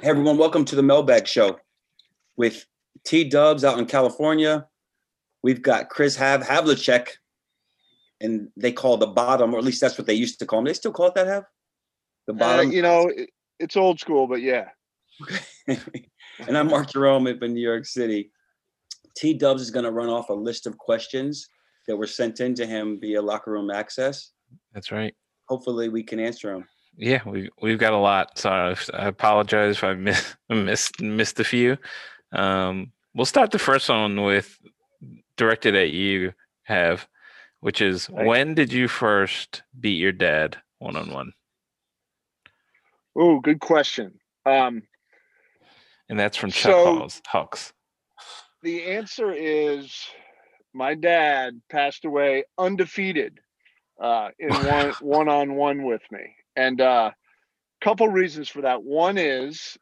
Hey everyone, welcome to the Mailbag Show with T Dubs out in California. We've got Chris Havlicek, and they call the bottom, or at least that's what they used to call him. They still call it that, Hav? The bottom? It's old school, but yeah. And I'm Mark Jerome up in New York City. T Dubs is going to run off a list of questions that were sent in to him via Locker Room Access. That's right. Hopefully we can answer them. Yeah, we've got a lot. So I apologize if I missed a few. We'll start the first one with directed at you, Hav, which is when did you first beat your dad one-on-one? Oh, good question. And that's from Chuck Hawks. The answer is my dad passed away undefeated in one-on-one with me. And a couple reasons for that. One is,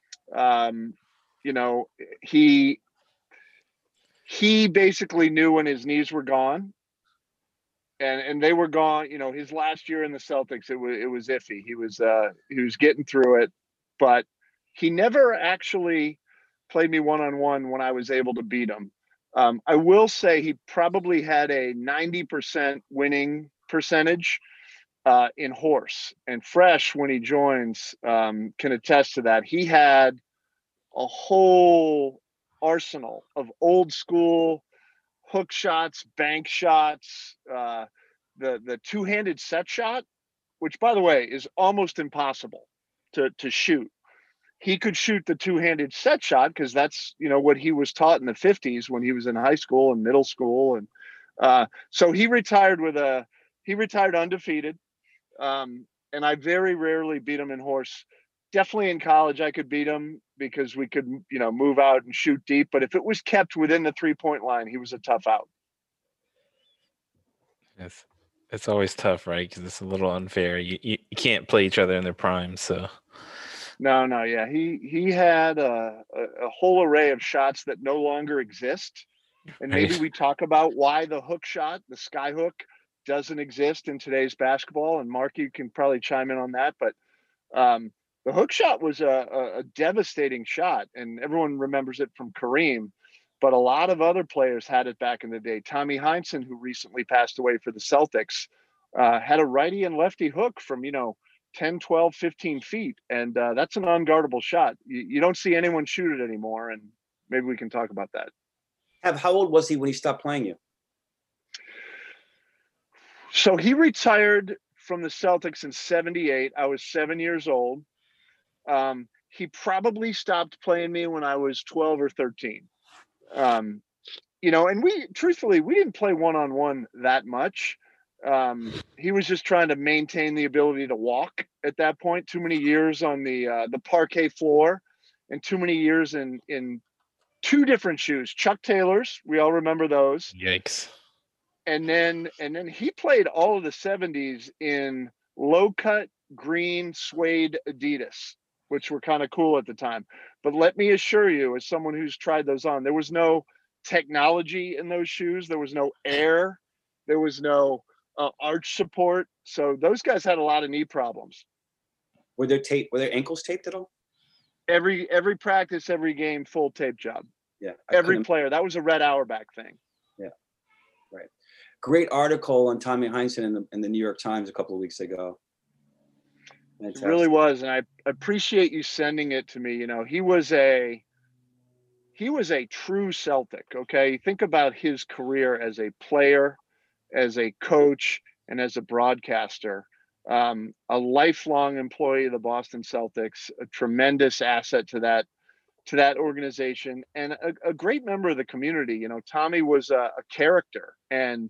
he basically knew when his knees were gone, and they were gone. His last year in the Celtics, it was iffy. He was getting through it, but he never actually played me one-on-one when I was able to beat him. I will say he probably had a 90% winning percentage in horse, and Fresh, when he joins, can attest to that. He had a whole arsenal of old school hook shots, bank shots, the two-handed set shot, which, by the way, is almost impossible to shoot. He could shoot the two-handed set shot because that's what he was taught in the 50s when he was in high school and middle school, and so he retired undefeated. And I very rarely beat him in horse. Definitely in college, I could beat him because we could, move out and shoot deep. But if it was kept within the 3-point line, he was a tough out. Yes, it's always tough, right? Because it's a little unfair. You can't play each other in their prime, so. No, yeah. He had a whole array of shots that no longer exist. And maybe we talk about why the hook shot, the sky hook, doesn't exist in today's basketball, and Mark, you can probably chime in on that, but the hook shot was a devastating shot, and everyone remembers it from Kareem, but a lot of other players had it back in the day. Tommy Heinsohn, who recently passed away for the Celtics, had a righty and lefty hook from 10, 12, 15 feet, and that's an unguardable shot. You don't see anyone shoot it anymore, and maybe we can talk about that. How old was he when he stopped playing you? So he retired from the Celtics in 1978. I was 7 years old. He probably stopped playing me when I was 12 or 13. And we didn't play one-on-one that much. He was just trying to maintain the ability to walk at that point. Too many years on the parquet floor, and too many years in two different shoes. Chuck Taylors, we all remember those. Yikes. And then he played all of the 70s in low-cut green suede Adidas, which were kind of cool at the time. But let me assure you, as someone who's tried those on, there was no technology in those shoes. There was no air. There was no arch support. So those guys had a lot of knee problems. Were their ankles taped at all? Every practice, every game, full tape job. Yeah. Every player. That was a Red Auerbach thing. Yeah. Right. Great article on Tommy Heinsohn in the New York Times a couple of weeks ago. Fantastic. It really was, and I appreciate you sending it to me. He was a true Celtic. Okay, think about his career as a player, as a coach, and as a broadcaster. A lifelong employee of the Boston Celtics, a tremendous asset to that organization, and a great member of the community. Tommy was a character, and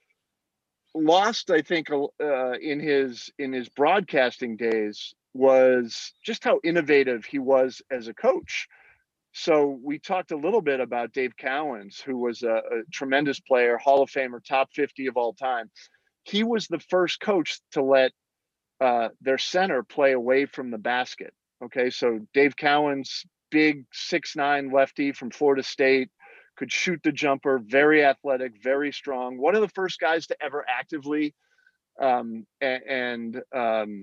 lost, I think, in his broadcasting days was just how innovative he was as a coach. So we talked a little bit about Dave Cowens, who was a tremendous player, Hall of Famer, top 50 of all time. He was the first coach to let their center play away from the basket. Okay, so Dave Cowens, big 6'9" lefty from Florida State, could shoot the jumper, very athletic, very strong. One of the first guys to ever actively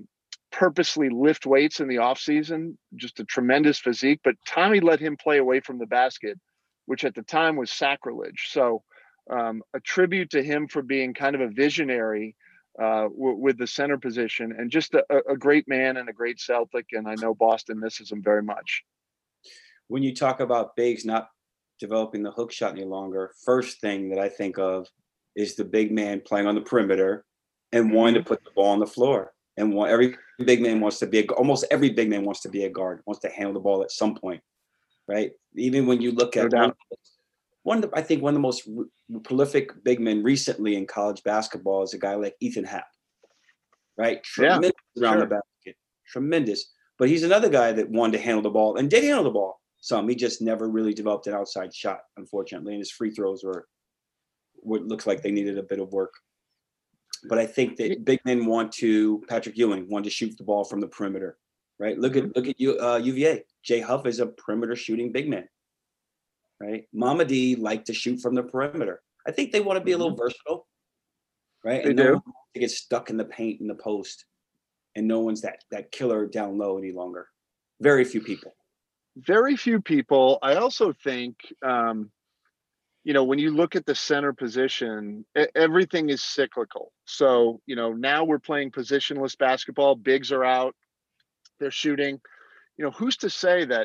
purposely lift weights in the off season, just a tremendous physique, but Tommy let him play away from the basket, which at the time was sacrilege. So a tribute to him for being kind of a visionary with the center position, and just a great man and a great Celtic. And I know Boston misses him very much. When you talk about bigs not developing the hook shot any longer, first thing that I think of is the big man playing on the perimeter and wanting to put the ball on the floor. And every big man wants to be almost every big man wants to be a guard, wants to handle the ball at some point, right? Even when you look at I think one of the most prolific big men recently in college basketball is a guy like Ethan Happ, right? Tremendous around the basket, tremendous. But he's another guy that wanted to handle the ball and did handle the ball some. He just never really developed an outside shot, unfortunately, and his free throws were what looks like they needed a bit of work. But I think that big men Patrick Ewing wanted to shoot the ball from the perimeter, right? Look at UVA. Jay Huff is a perimeter shooting big man, right? Mamadi liked to shoot from the perimeter. I think they want to be a little versatile, right? They do. To get stuck in the paint in the post, and no one's that killer down low any longer. Very few people. Very few people. I also think, when you look at the center position, everything is cyclical. So, now we're playing positionless basketball. Bigs are out. They're shooting. Who's to say that,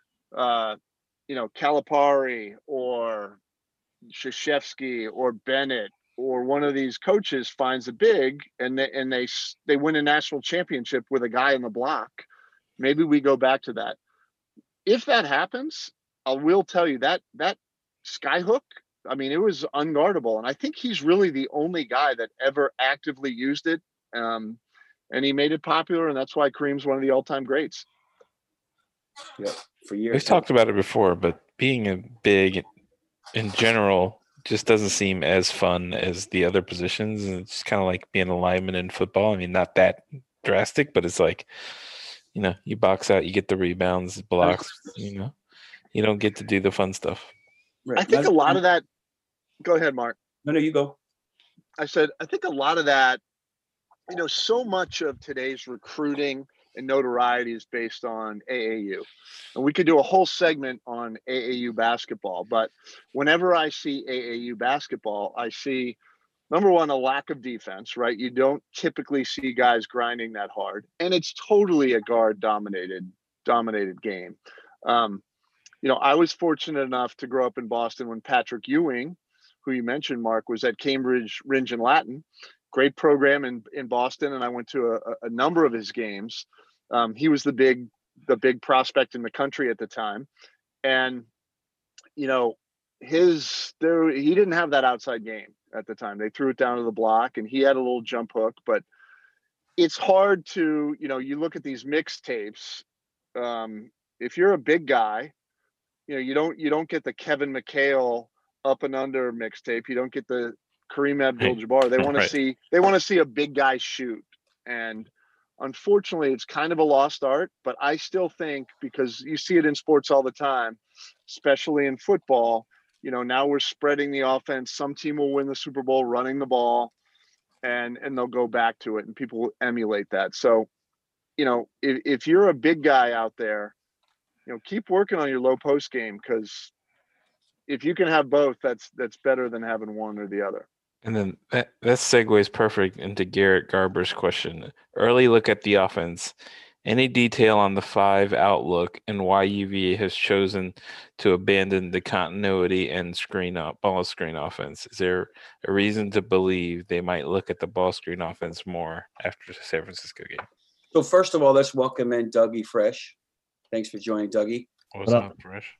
Calipari or Krzyzewski or Bennett or one of these coaches finds a big and they win a national championship with a guy in the block. Maybe we go back to that. If that happens, I will tell you that skyhook, I mean, it was unguardable. And I think he's really the only guy that ever actively used it. And he made it popular. And that's why Kareem's one of the all-time greats. Yeah, for years. We've talked about it before, but being a big in general just doesn't seem as fun as the other positions. And it's kind of like being a lineman in football. I mean, not that drastic, but it's like, you box out, you get the rebounds, blocks, you don't get to do the fun stuff. Right. I think a lot of that, go ahead, Mark. No, you go. I think a lot of that, so much of today's recruiting and notoriety is based on AAU. And we could do a whole segment on AAU basketball, but whenever I see AAU basketball, I see, number one, a lack of defense, right? You don't typically see guys grinding that hard, and it's totally a guard dominated game. I was fortunate enough to grow up in Boston when Patrick Ewing, who you mentioned, Mark, was at Cambridge Rindge and Latin, great program in Boston, and I went to a number of his games. He was the big prospect in the country at the time, and he didn't have that outside game at the time. They threw it down to the block, and he had a little jump hook, but it's hard to, you look at these mixtapes. If you're a big guy, you don't get the Kevin McHale up and under mixtape. You don't get the Kareem Abdul-Jabbar. They want to see a big guy shoot. And unfortunately, it's kind of a lost art, but I still think, because you see it in sports all the time, especially in football, now we're spreading the offense. Some team will win the Super Bowl running the ball, and they'll go back to it, and people will emulate that. So, if you're a big guy out there, keep working on your low post game, because if you can have both, that's better than having one or the other. And then that segues perfect into Garrett Garber's question. Early look at the offense. Any detail on the 5 outlook and why UVA has chosen to abandon the continuity and ball screen offense? Is there a reason to believe they might look at the ball screen offense more after the San Francisco game? So first of all, let's welcome in Dougie Fresh. Thanks for joining, Dougie. What's up, Fresh?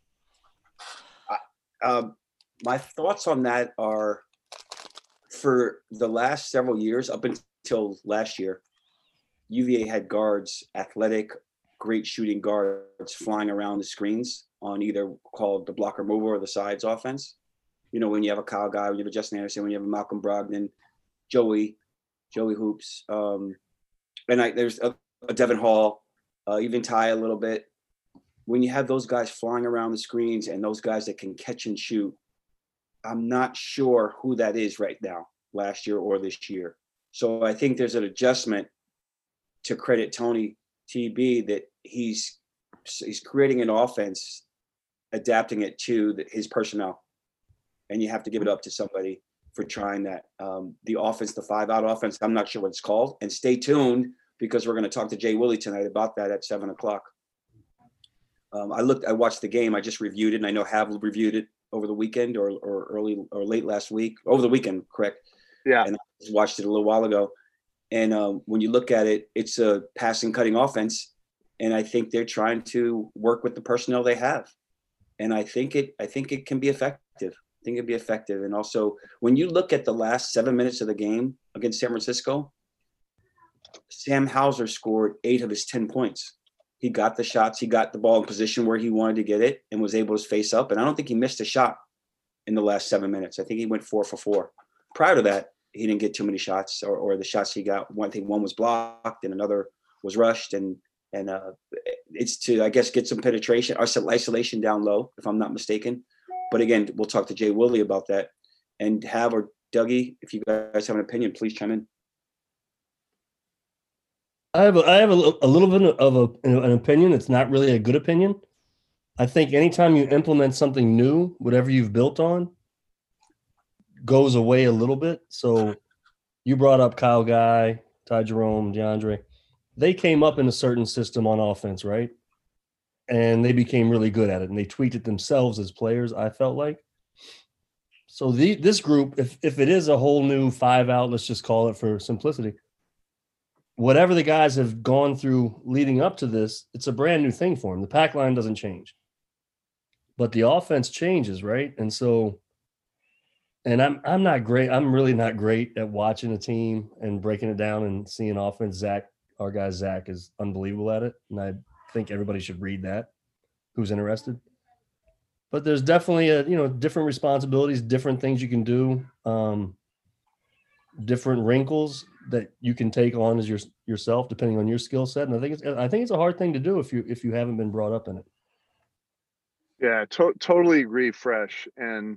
My thoughts on that are, for the last several years, up until last year, UVA had guards, athletic, great shooting guards, flying around the screens on either called the blocker mover or the sides offense. When you have a Kyle Guy, when you have a Justin Anderson, when you have a Malcolm Brogdon, Joey Hoops, and there's a Devin Hall, even Ty a little bit. When you have those guys flying around the screens and those guys that can catch and shoot, I'm not sure who that is right now, last year or this year. So I think there's an adjustment to credit Tony TB that he's creating an offense, adapting it to his personnel, and you have to give it up to somebody for trying that. The offense, the 5-out offense, I'm not sure what it's called. And stay tuned because we're going to talk to Jay Willie tonight about that at 7:00. I watched the game. I just reviewed it, and I know Hav reviewed it over the weekend or early or late last week. Over the weekend, correct? Yeah. And I just watched it a little while ago. And when you look at it, it's a passing, cutting offense, and I think they're trying to work with the personnel they have, and I think it can be effective. I think it'd be effective. And also, when you look at the last 7 minutes of the game against San Francisco, Sam Hauser scored 8 of his 10 points. He got the shots. He got the ball in position where he wanted to get it and was able to face up. And I don't think he missed a shot in the last 7 minutes. I think he went 4 for 4. Prior to that, he didn't get too many shots, or the shots he got, one was blocked and another was rushed. And it's to, I guess, get some penetration or some isolation down low, if I'm not mistaken. But again, we'll talk to Jay Willie about that. And Hav or Dougie, if you guys have an opinion, please chime in. I have a little bit of an opinion. It's not really a good opinion. I think anytime you implement something new, whatever you've built on goes away a little bit. So you brought up Kyle Guy, Ty Jerome, DeAndre. They came up in a certain system on offense, right? And they became really good at it, and they tweaked it themselves as players, I felt like. So this group, if it is a whole new 5-out, let's just call it for simplicity, whatever the guys have gone through leading up to this, it's a brand new thing for them. The pack line doesn't change, but the offense changes, right? And so, and I'm not great. I'm really not great at watching a team and breaking it down and seeing offense. Our guy Zach is unbelievable at it, and I think everybody should read that who's interested. But there's definitely different responsibilities, different things you can do, different wrinkles that you can take on as yourself depending on your skill set. And I think it's a hard thing to do if you haven't been brought up in it. Yeah, totally agree, Fresh. And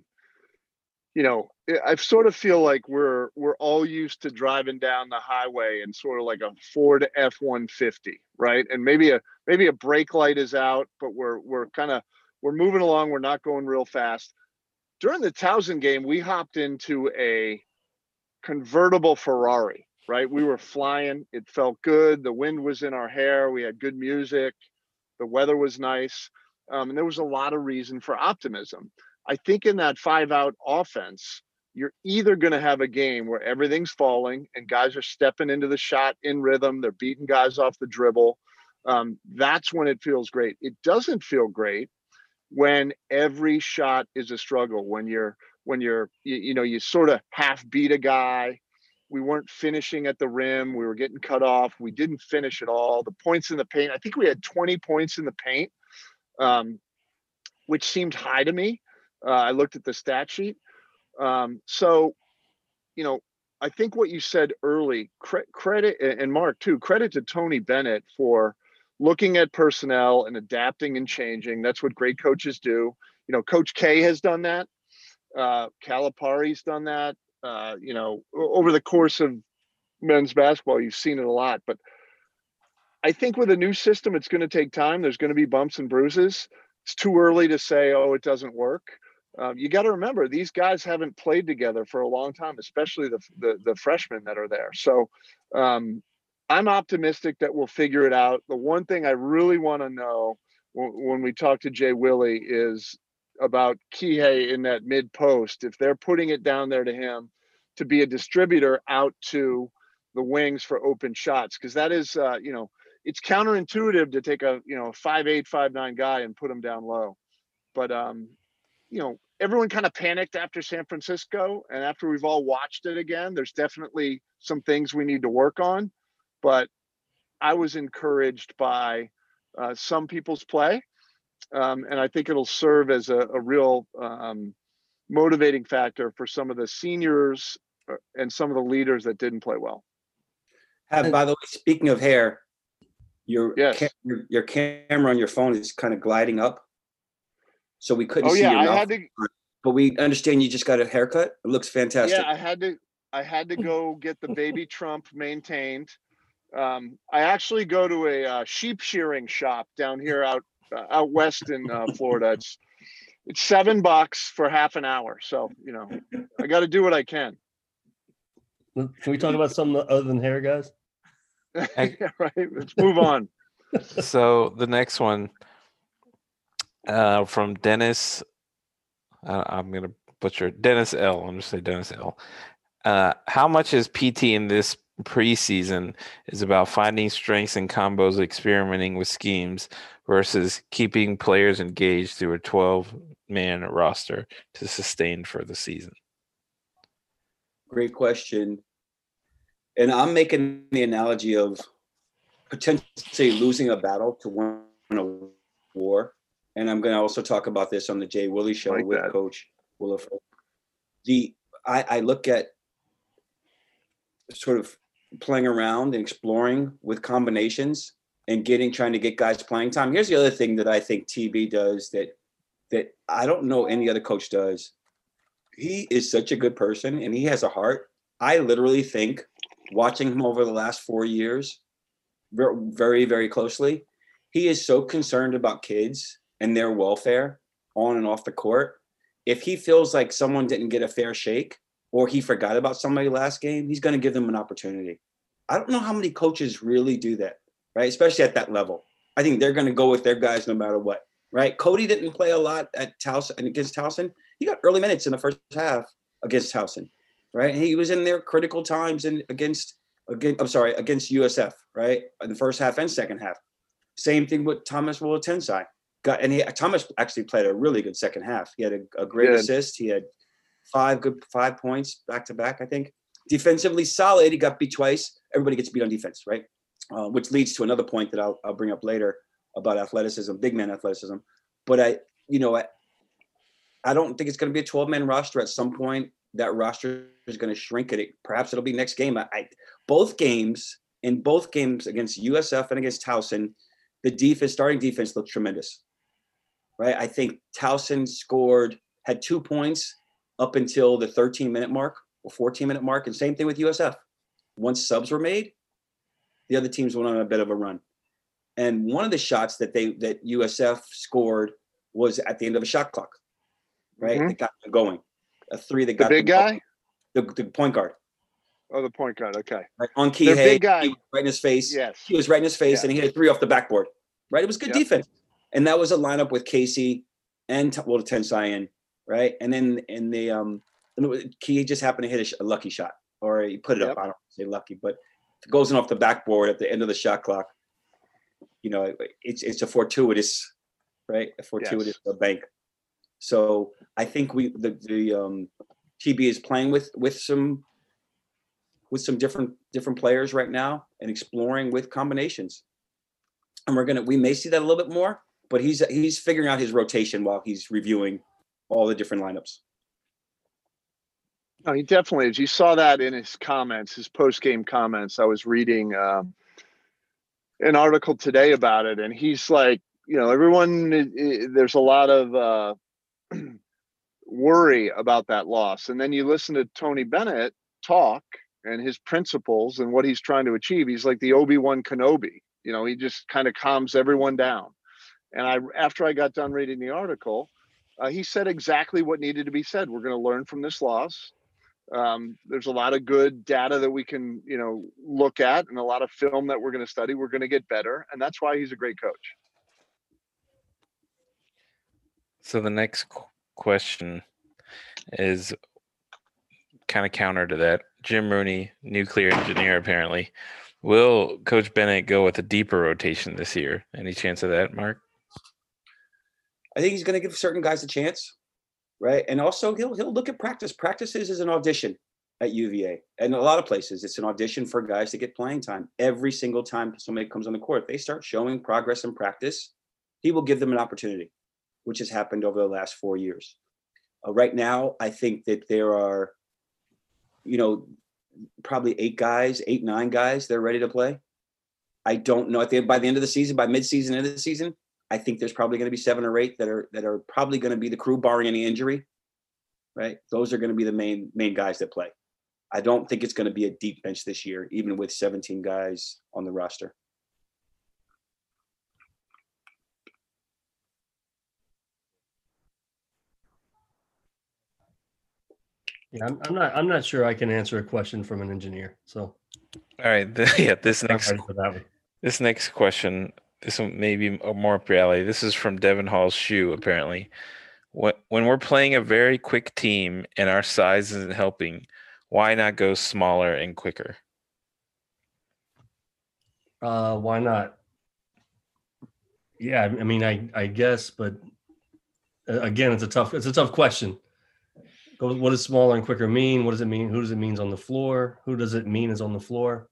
I sort of feel like we're all used to driving down the highway in sort of like a Ford F-150, right? And maybe a brake light is out, but we're moving along. We're not going real fast. During the Towson game, we hopped into a convertible Ferrari, right? We were flying. It felt good. The wind was in our hair. We had good music. The weather was nice. And there was a lot of reason for optimism. I think in that 5-out offense, you're either going to have a game where everything's falling and guys are stepping into the shot in rhythm. They're beating guys off the dribble. That's when it feels great. It doesn't feel great when every shot is a struggle, when you sort of half beat a guy. We weren't finishing at the rim. We were getting cut off. We didn't finish at all. The points in the paint, I think we had 20 points in the paint, which seemed high to me. I looked at the stat sheet. So, I think what you said early, credit, and Mark too, credit to Tony Bennett for looking at personnel and adapting and changing. That's what great coaches do. Coach K has done that. Calipari's done that. Over the course of men's basketball, you've seen it a lot. But I think with a new system, it's going to take time. There's going to be bumps and bruises. It's too early to say, oh, it doesn't work. You got to remember, these guys haven't played together for a long time, especially the freshmen that are there. So I'm optimistic that we'll figure it out. The one thing I really want to know when we talk to Jay Willie is about Kihei in that mid post. If they're putting it down there to him to be a distributor out to the wings for open shots, because that is, it's counterintuitive to take a 5'8", 5'9" guy and put him down low. But everyone kind of panicked after San Francisco, and after we've all watched it again, there's definitely some things we need to work on. But I was encouraged by some people's play, and I think it'll serve as a real motivating factor for some of the seniors and some of the leaders that didn't play well. By the way, speaking of hair, your camera on your phone is kind of gliding up, so we couldn't see your mouth. But we understand you just got a haircut. It looks fantastic. Yeah, I had to go get the baby Trump maintained. I actually go to a sheep shearing shop down here out west in Florida. It's $7 for half an hour. So, I got to do what I can. Can we talk about something other than hair, guys? Yeah, right. Let's move on. So the next one from Dennis, I'm going to butcher it. Dennis L. I'm going to say Dennis L. How much is PT in this preseason is about finding strengths and combos, experimenting with schemes versus keeping players engaged through a 12-man roster to sustain for the season? Great question. And I'm making the analogy of potentially losing a battle to win a war. And I'm going to also talk about this on the Jay Willie show with Coach Williford. I look at sort of playing around and exploring with combinations and trying to get guys playing time. Here's the other thing that I think TB does that I don't know any other coach does. He is such a good person and he has a heart. I literally think, watching him over the last 4 years very, very closely, he is so concerned about kids and their welfare on and off the court. If he feels like someone didn't get a fair shake or he forgot about somebody last game, he's going to give them an opportunity. I don't know how many coaches really do that, right? Especially at that level. I think they're going to go with their guys no matter what, right? Cody didn't play a lot at Towson and against Towson. He got early minutes in the first half against Towson, right? He was in there critical times and against USF, right? In the first half and second half. Same thing with Thomas Wolatensai. Thomas actually played a really good second half. He had a great assist. He had 5 points back to back, I think. Defensively solid. He got beat twice. Everybody gets beat on defense, right? Which leads to another point that I'll bring up later about athleticism, big man athleticism. But I don't think it's going to be a 12-man roster. At some point, that roster is going to shrink. Perhaps it'll be next game. Both games against USF and against Towson, the starting defense looked tremendous, right? I think Towson had 2 points up until the 13-minute mark or 14-minute mark, and same thing with USF. Once subs were made, the other teams went on a bit of a run. And one of the shots that USF scored was at the end of a shot clock, right? Mm-hmm. That got them going. A 3 that got the big guy? The point guard. Oh, the point guard. Okay. Right. On Kihei, big guy. he was right in his face. Yes. He was right in his face, and he hit a 3 off the backboard. Right. It was good defense. And that was a lineup with Casey and Tensai in, right? And then Kihei just happened to hit a lucky shot, or he put it up. I don't say lucky, but if it goes in off the backboard at the end of the shot clock, it's a fortuitous, right? A fortuitous bank. So I think the TB is playing with some different players right now and exploring with combinations. And we may see that a little bit more, but he's figuring out his rotation while he's reviewing all the different lineups. No, he definitely is. You saw that in his comments, his post-game comments. I was reading an article today about it, and he's like, there's a lot of worry about that loss. And then you listen to Tony Bennett talk and his principles and what he's trying to achieve. He's like the Obi-Wan Kenobi. He just kind of calms everyone down. And after I got done reading the article, he said exactly what needed to be said. We're going to learn from this loss. There's a lot of good data that we can, look at, and a lot of film that we're going to study. We're going to get better. And that's why he's a great coach. So the next question is kind of counter to that. Jim Rooney, nuclear engineer, apparently. Will Coach Bennett go with a deeper rotation this year? Any chance of that, Mark? I think he's going to give certain guys a chance, right? And also he'll look at practice. Practices is an audition at UVA. And a lot of places, it's an audition for guys to get playing time. Every single time somebody comes on the court, they start showing progress in practice, he will give them an opportunity, which has happened over the last 4 years. Right now, I think that there are, probably 8, 9 guys that are ready to play. I don't know. By the end of the season, by mid-season, end of the season, I think there's probably going to be 7 or 8 that are probably going to be the crew, barring any injury. Right? Those are going to be the main guys that play. I don't think it's going to be a deep bench this year, even with 17 guys on the roster. Yeah, I'm not sure I can answer a question from an engineer. So All right. This I'm next ready for that one. This next question, this one may be more up reality. This is from Devin Hall's shoe, apparently. When we're playing a very quick team and our size isn't helping, why not go smaller and quicker? Why not? Yeah, I mean, I guess, but again, it's a tough question. What does smaller and quicker mean? What does it mean? Who does it mean on the floor? Who does it mean is on the floor?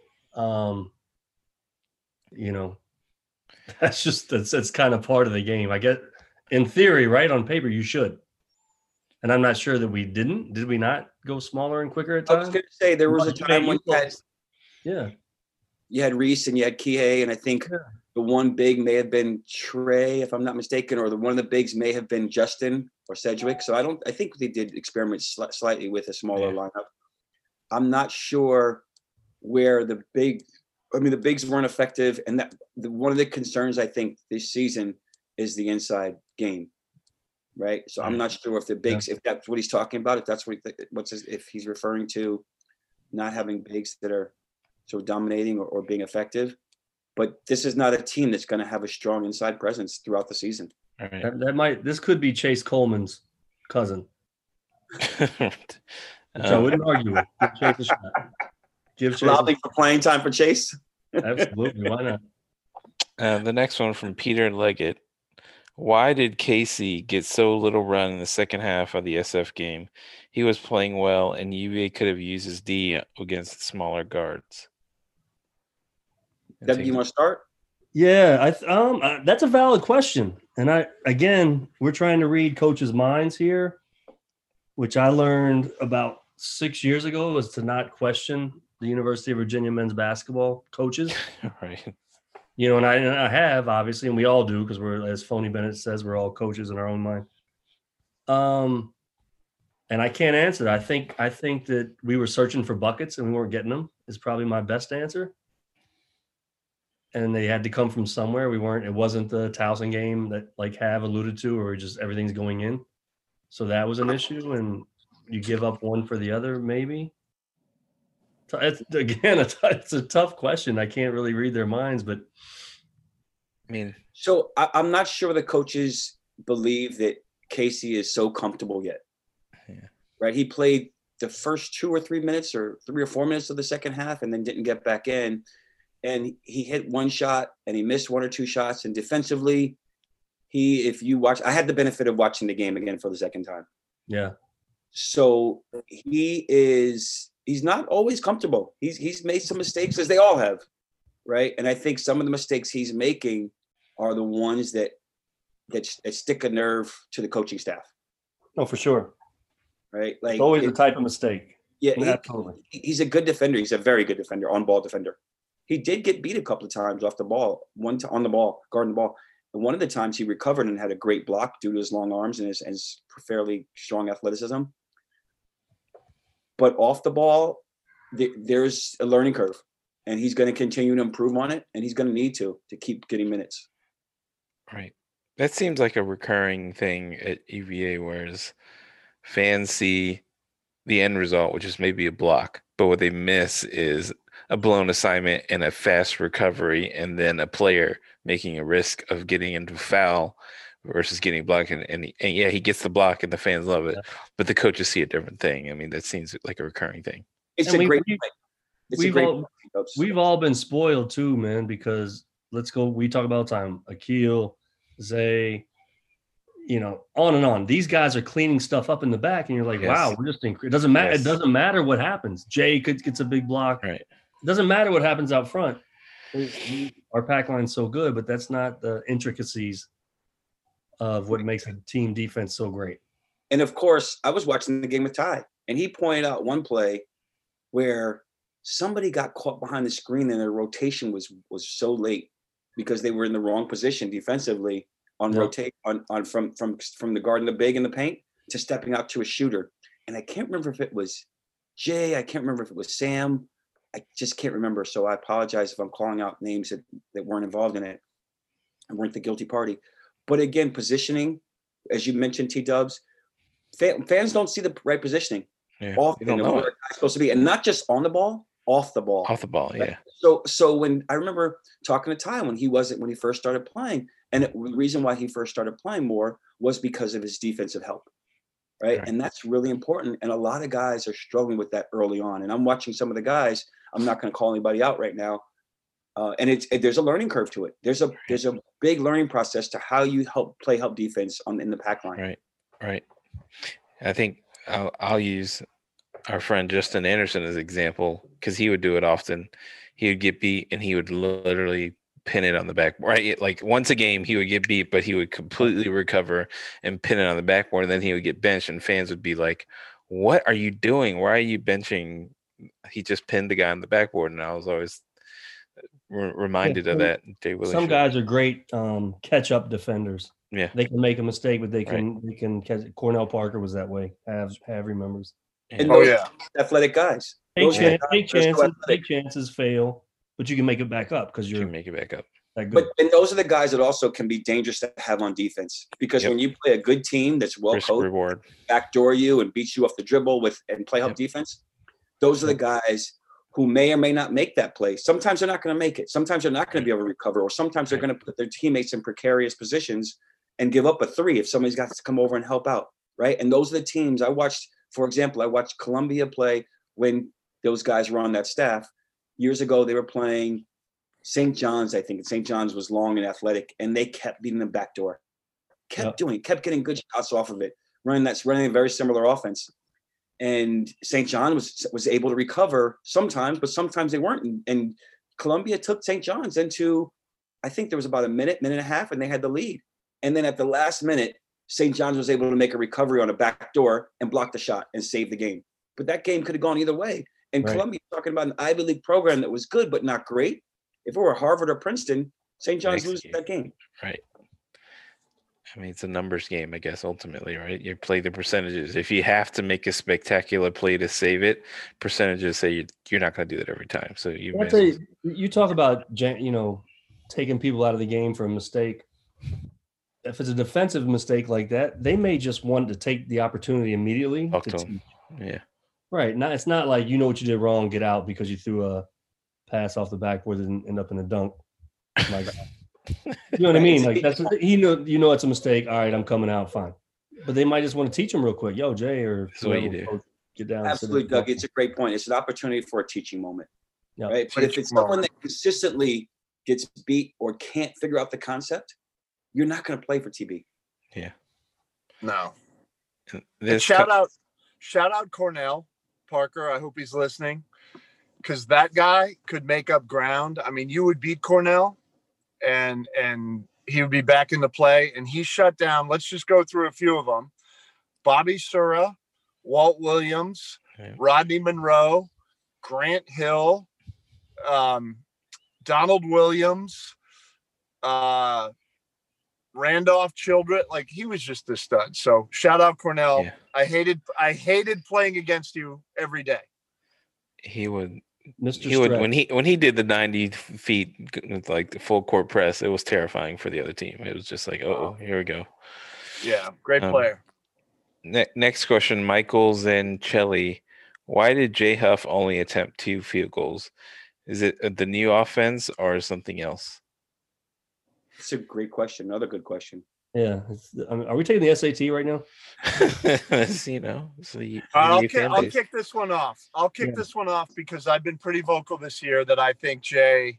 You know, that's kind of part of the game. I get, in theory, right, on paper, you should. And I'm not sure that we didn't. Did we not go smaller and quicker at I was times? going to say there was a time when you had Reese and you had Kihei, and I think the one big may have been Trey, if I'm not mistaken, or one of the bigs may have been Justin or Sedgwick. So I think they did experiment slightly with a smaller lineup. I'm not sure where the bigs weren't effective, and that one of the concerns I think this season is the inside game, right? So I'm not sure if the bigs, if that's what he's talking about, if that's if he's referring to not having bigs that are sort of dominating or being effective. But this is not a team that's going to have a strong inside presence throughout the season. Right. This could be Chase Coleman's cousin, which I wouldn't argue with. Give Chase a shot. Give Chase lobbying for playing time for Chase. Absolutely, why not? The next one from Peter Leggett. Why did Casey get so little run in the second half of the SF game? He was playing well, and UVA could have used his D against the smaller guards. Deb, you want to start? Yeah, that's a valid question. And we're trying to read coaches' minds here, which I learned about 6 years ago was to not question the University of Virginia men's basketball coaches. Right. You know, and I have, obviously, and we all do, because we're, as Phony Bennett says, we're all coaches in our own mind. And I can't answer. I think that we were searching for buckets and we weren't getting them is probably my best answer. And they had to come from somewhere. It wasn't the Towson game that like Have alluded to, or just everything's going in. So that was an issue, and you give up one for the other, maybe. It's a tough question. I can't really read their minds, but I mean, so I'm not sure the coaches believe that Casey is so comfortable yet. Yeah. Right? He played the first 2 or 3 minutes or 3 or 4 minutes of the second half and then didn't get back in. And he hit one shot and he missed 1 or 2 shots. And defensively, if you watch, I had the benefit of watching the game again for the second time. Yeah. So he's not always comfortable. He's made some mistakes, as they all have, right? And I think some of the mistakes he's making are the ones that stick a nerve to the coaching staff. Oh, for sure. Right? Like it's always a type of mistake. Yeah, absolutely. He's a good defender. He's a very good defender, on-ball defender. He did get beat a couple of times off the ball, on the ball, guarding the ball. And one of the times he recovered and had a great block due to his long arms and his fairly strong athleticism. But off the ball, there's a learning curve, and he's going to continue to improve on it, and he's going to need to keep getting minutes. Right. That seems like a recurring thing at UVA, whereas fans see the end result, which is maybe a block, but what they miss is a blown assignment and a fast recovery, and then a player making a risk of getting into foul versus getting blocked. And he gets the block and the fans love it, but the coaches see a different thing. I mean, that seems like a recurring thing. We've all been spoiled too, man, because we talk about time. Akil, Zay, on and on. These guys are cleaning stuff up in the back, and you're like, wow, we're just it doesn't matter. Yes. It doesn't matter what happens. Jay gets a big block. Right. It doesn't matter what happens out front. Our pack line's so good, but that's not the intricacies of what makes a team defense so great. And of course, I was watching the game with Ty, and he pointed out one play where somebody got caught behind the screen and their rotation was so late because they were in the wrong position defensively on rotate on from the guard and the big in the paint to stepping out to a shooter. And I can't remember if it was Jay, I can't remember if it was Sam. I just can't remember. So I apologize if I'm calling out names that weren't involved in it and weren't the guilty party. But again, positioning, as you mentioned, T-Dubs, fans don't see the right positioning often of where a guy's supposed to be. And not just on the ball, off the ball. Off the ball, yeah. So when I remember talking to Ty when he first started playing, and the reason why he first started playing more was because of his defensive help. Right. And that's really important. And a lot of guys are struggling with that early on. And I'm watching some of the guys. I'm not going to call anybody out right now. And there's a learning curve to it. There's a big learning process to how you help defense in the pack line. Right. I think I'll use our friend Justin Anderson as an example, because he would do it often. He would get beat and he would literally pin it on the backboard. Right? Like once a game he would get beat, but he would completely recover and pin it on the backboard, and then he would get benched and fans would be like, what are you doing? Why are you benching? He just pinned the guy on the backboard. And I was always reminded of that. Some guys are great catch-up defenders. Yeah, they can make a mistake, but they can catch it. Cornell Parker was that way. Have remembers. And athletic guys. Take chances, fail, but you can make it back up because you make it back up. But those are the guys that also can be dangerous to have on defense, because when you play a good team that's well coached, backdoor you and beats you off the dribble and play help defense, those are the guys who may or may not make that play. Sometimes they're not going to make it. Sometimes they're not going to be able to recover, or sometimes they're going to put their teammates in precarious positions and give up a three if somebody's got to come over and help out, right? And those are the teams I watched. For example, I watched Columbia play when those guys were on that staff. Years ago, they were playing St. John's, I think. St. John's was long and athletic, and they kept beating them backdoor. Kept getting good shots off of it, running a very similar offense. And St. John was able to recover sometimes, but sometimes they weren't. And Columbia took St. John's into, I think there was about a minute and a half, and they had the lead. And then at the last minute, St. John's was able to make a recovery on a backdoor and block the shot and save the game. But that game could have gone either way. And Columbia talking about an Ivy League program that was good but not great. If it were Harvard or Princeton, St. John's loses that game. Right. I mean, it's a numbers game, I guess, ultimately, right? You play the percentages. If you have to make a spectacular play to save it, percentages say you're not going to do that every time. So you talk about, taking people out of the game for a mistake. If it's a defensive mistake like that, they may just want to take the opportunity immediately. Yeah. Right. It's not like you know what you did wrong, get out because you threw a pass off the backboard and end up in a dunk. My God. You know what I mean? Like that's it's a mistake. All right, I'm coming out, fine. But they might just want to teach them real quick. Yo, Jay, or what you do. Get down. Absolutely, Doug. It's a great point. It's an opportunity for a teaching moment. Yep. Right. But if it's someone that consistently gets beat or can't figure out the concept, you're not going to play for TB. Yeah. No. Shout out Cornell Parker. I hope he's listening, because that guy could make up ground. I mean, you would beat Cornell and he would be back in the play, and he shut down. Let's just go through a few of them. Bobby Sura, Walt Williams, Rodney Monroe, Grant Hill, Donald Williams, Randolph Childress. Like, he was just a stud. So shout out Cornell. Yeah. I hated playing against you every day. He would when he did the 90 feet with like the full court press, it was terrifying for the other team. It was just like, oh, here we go. Yeah, great player. Next question, Michael Zanchelli. Why did Jay Huff only attempt 2 field goals? Is it the new offense or something else? It's a great question. Another good question. Yeah. Are we taking the SAT right now? I'll kick this one off. This one off because I've been pretty vocal this year that I think Jay,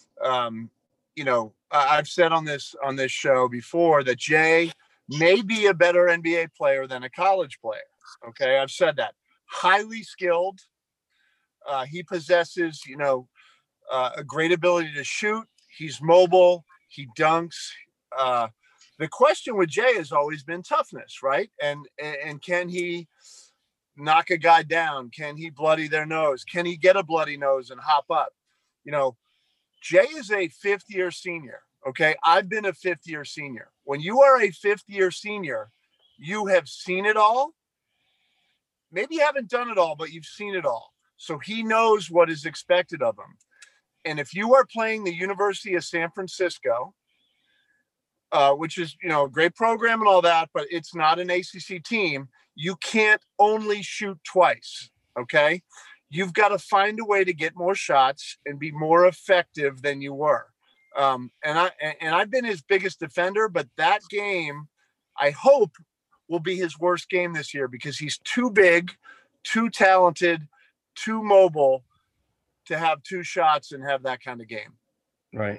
I've said on this show before that Jay may be a better NBA player than a college player. Okay. I've said that. Highly skilled. He possesses, a great ability to shoot. He's mobile. He dunks. The question with Jay has always been toughness, right? And can he knock a guy down? Can he bloody their nose? Can he get a bloody nose and hop up? Jay is a 5th-year senior, okay? I've been a 5th-year senior. When you are a 5th-year senior, you have seen it all. maybe you haven't done it all, but you've seen it all. So he knows what is expected of him. And if you are playing the University of San Francisco, which is, a great program and all that, but it's not an ACC team, you can't only shoot twice, okay? You've got to find a way to get more shots and be more effective than you were. And I've been his biggest defender, but that game, I hope, will be his worst game this year because he's too big, too talented, too mobile to have 2 shots and have that kind of game. Right.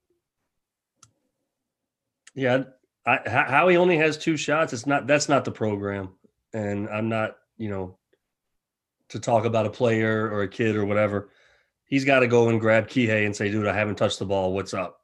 Yeah. How he only has 2 shots, that's not the program. And I'm not, to talk about a player or a kid or whatever. He's got to go and grab Kihei and say, dude, I haven't touched the ball. What's up?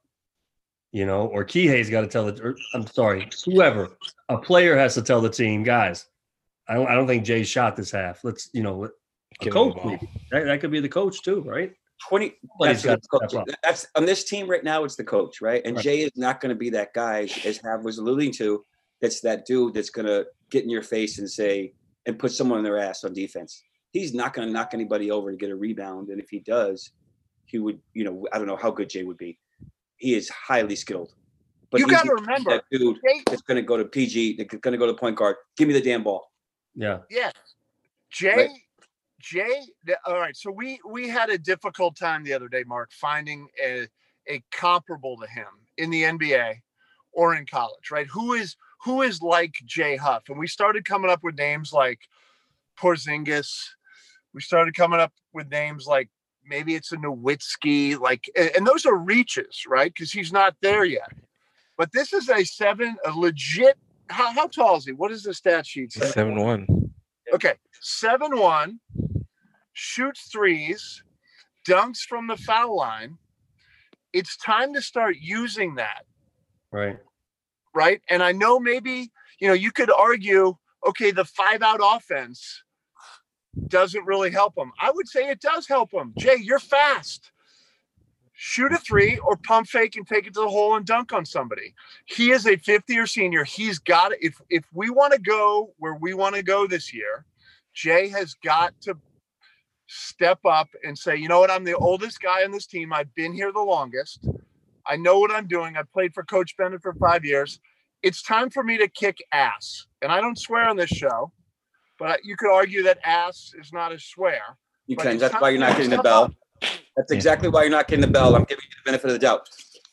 Or Kihei's got to tell whoever, a player has to tell the team, guys, I don't think Jay shot this half. Let's, a coach, maybe. That could be the coach too, right? 20. That's on this team right now. It's the coach, right? And right. Jay is not going to be that guy, as Hav was alluding to. That's that dude that's going to get in your face and say and put someone in their ass on defense. He's not going to knock anybody over and get a rebound. And if he does, he would. I don't know how good Jay would be. He is highly skilled. But you got to remember, that dude that's going to go to PG. That's going to go to point guard. Give me the damn ball. Yeah. Yeah. Jay. Right. Jay, all right. So we had a difficult time the other day, Mark, finding a comparable to him in the NBA or in college, right? Who is like Jay Huff? And we started coming up with names like Porzingis. We started coming up with names like maybe it's a Nowitzki, and those are reaches, right? Because he's not there yet. But this is a legit. How tall is he? What does the stat sheet say? 7'1". Okay, 7'1", shoots threes, dunks from the foul line. It's time to start using that. Right. Right. And I know maybe, you could argue, okay, the 5-out offense doesn't really help him. I would say it does help him. Jay, you're fast. Shoot a 3 or pump fake and take it to the hole and dunk on somebody. He is a 5th-year senior. He's got to, if we want to go where we want to go this year, Jay has got to step up and say, you know what? I'm the oldest guy on this team. I've been here the longest. I know what I'm doing. I played for Coach Bennett for 5 years. It's time for me to kick ass. And I don't swear on this show, but you could argue that ass is not a swear. You can. That's why you're not getting the bell. That's exactly why you're not getting the bell. I'm giving you the benefit of the doubt.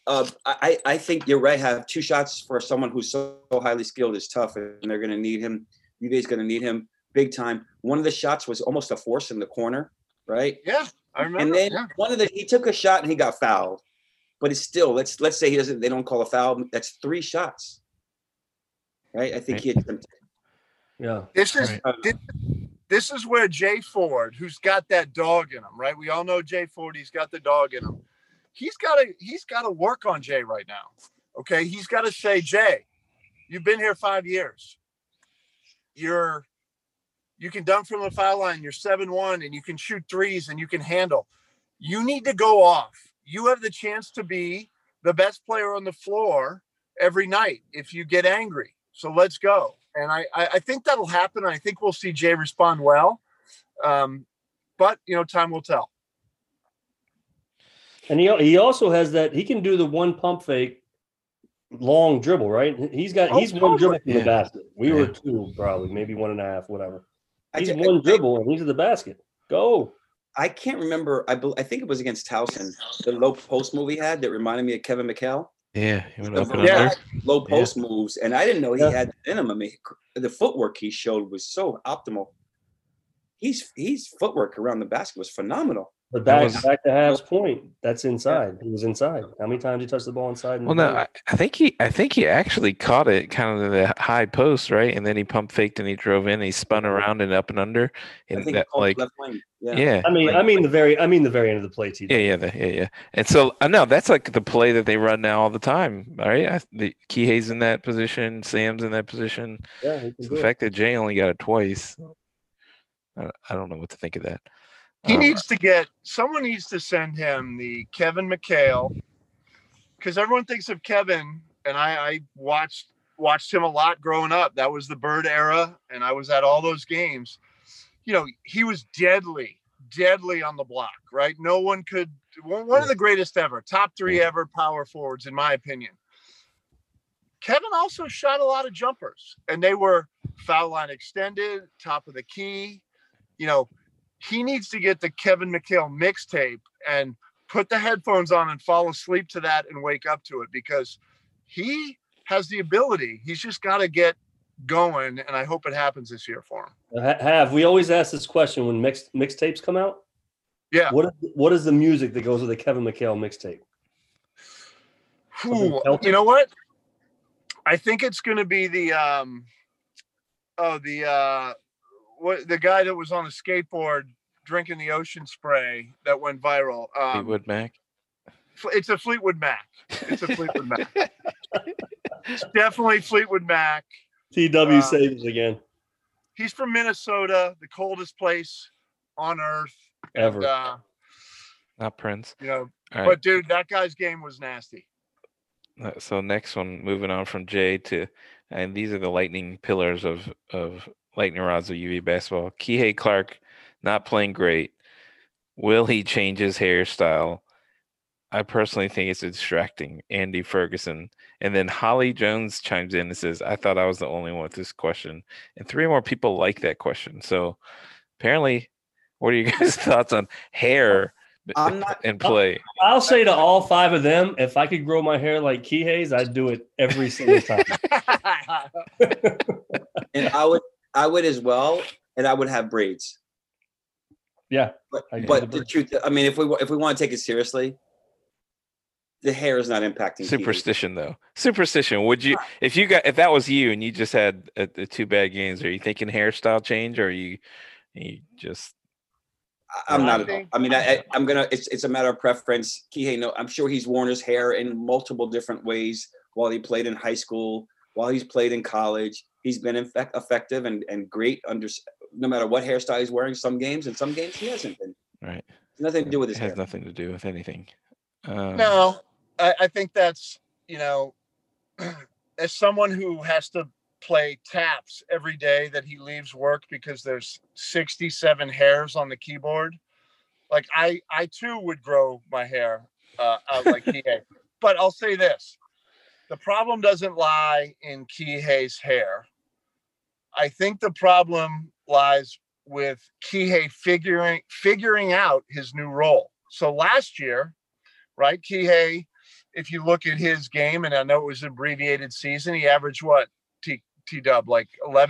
I think you're right. Have 2 shots for someone who's so highly skilled is tough, and they're going to need him. UVA's going to need him big time. One of the shots was almost a force in the corner, right? Yeah, I remember. And then he took a shot and he got fouled. But it's still, let's say they don't call a foul. That's 3 shots, right? I think he had. Yeah. This is where Jay Ford, who's got that dog in him, right? We all know Jay Ford. He's got the dog in him. He's got to work on Jay right now. Okay, he's got to say, Jay, you've been here 5 years. You can dunk from the foul line. You're 7'1", and you can shoot threes, and you can handle. You need to go off. You have the chance to be the best player on the floor every night if you get angry. So let's go. And I think that'll happen. I think we'll see Jay respond well. But, time will tell. And he also has that. He can do the one pump fake, long dribble, right? He's one dribble from the basket. We were 2, probably, maybe 1.5, whatever. He's one dribble, and he's at the basket. Go. I can't remember. I think it was against Towson, the low post move he had that reminded me of Kevin McHale. Yeah, he went up and under. Low post moves, and I didn't know he had that in him. I mean, the footwork he showed was so optimal. His footwork around the basket was phenomenal. But back to Hav's point, that's inside. He was inside. How many times he touched the ball inside? Well, no, I think he actually caught it kind of the high post, right? And then he pump faked and he drove in. And he spun around and up and under. And that, left lane. Yeah. I mean the very end of the play. Yeah. And so I know that's like the play that they run now all the time, right? The Kihei's in that position, Sam's in that position. Yeah. So the fact that Jay only got it twice, I don't know what to think of that. Someone needs to send him the Kevin McHale, because everyone thinks of Kevin, and I watched him a lot growing up. That was the Bird era, and I was at all those games. he was deadly on the block, right? No one could, one of the greatest ever, top 3 ever power forwards, in my opinion. Kevin also shot a lot of jumpers, and they were foul line extended, top of the key. He needs to get the Kevin McHale mixtape and put the headphones on and fall asleep to that and wake up to it, because he has the ability. He's just got to get going, and I hope it happens this year for him. We always ask this question when mixtapes come out? Yeah. What is the music that goes with the Kevin McHale mixtape? You know what? I think it's going to be the guy that was on the skateboard drinking the ocean spray that went viral. Fleetwood Mac. It's a Fleetwood Mac. It's definitely Fleetwood Mac. TW saves again. He's from Minnesota, the coldest place on earth ever. And, not Prince. But dude, that guy's game was nasty. So next one, moving on from Jay to, and these are the lightning pillars of lightning rods of UV basketball. Kihei Clark not playing great. Will he change his hairstyle? I personally think it's distracting. Andy Ferguson. And then Holly Jones chimes in and says, I thought I was the only one with this question. And 3 more people like that question. So apparently, what are you guys' thoughts on hair and play? I'll say to all 5 of them, if I could grow my hair like Kihei's, I'd do it every single time. And I would as well, and I would have braids. Yeah. But the truth, I mean, if we want to take it seriously, the hair is not impacting superstition though. Superstition. Would you, if that was you and you just had 2 bad games, are you thinking hairstyle change, or are you just? I'm not at all. I mean, I'm gonna. It's a matter of preference. Kihei, no, I'm sure he's worn his hair in multiple different ways while he played in high school, while he's played in college. He's been effective and great under no matter what hairstyle he's wearing. Some games and some games he hasn't been. Right. Nothing to do with his hair. Has nothing to do with anything. No, I think that's, as someone who has to play taps every day that he leaves work because there's 67 hairs on the keyboard, like I too would grow my hair out like Kihei. But I'll say this, the problem doesn't lie in Kihei's hair. I think the problem lies with Kihei figuring out his new role. So last year, right, Kihei, if you look at his game, and I know it was an abbreviated season, he averaged what, T-Dub, like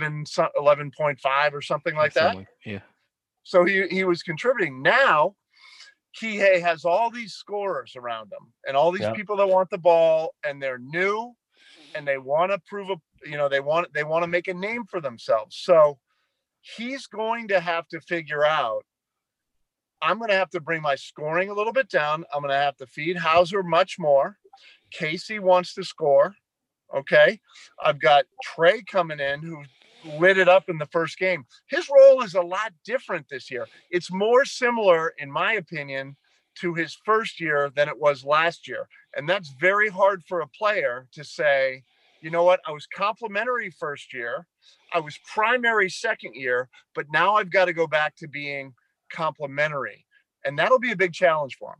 11.5 or something like that? Yeah. So he was contributing. Now, Kihei has all these scorers around him and all these people that want the ball, and they're new and they want to prove they want to make a name for themselves. So he's going to have to figure out, I'm going to have to bring my scoring a little bit down. I'm going to have to feed Hauser much more. Casey wants to score. Okay. I've got Trey coming in who lit it up in the first game. His role is a lot different this year. It's more similar, in my opinion, to his first year than it was last year. And that's very hard for a player to say, you know what, I was complimentary first year, I was primary second year, but now I've got to go back to being complimentary. And that'll be a big challenge for him.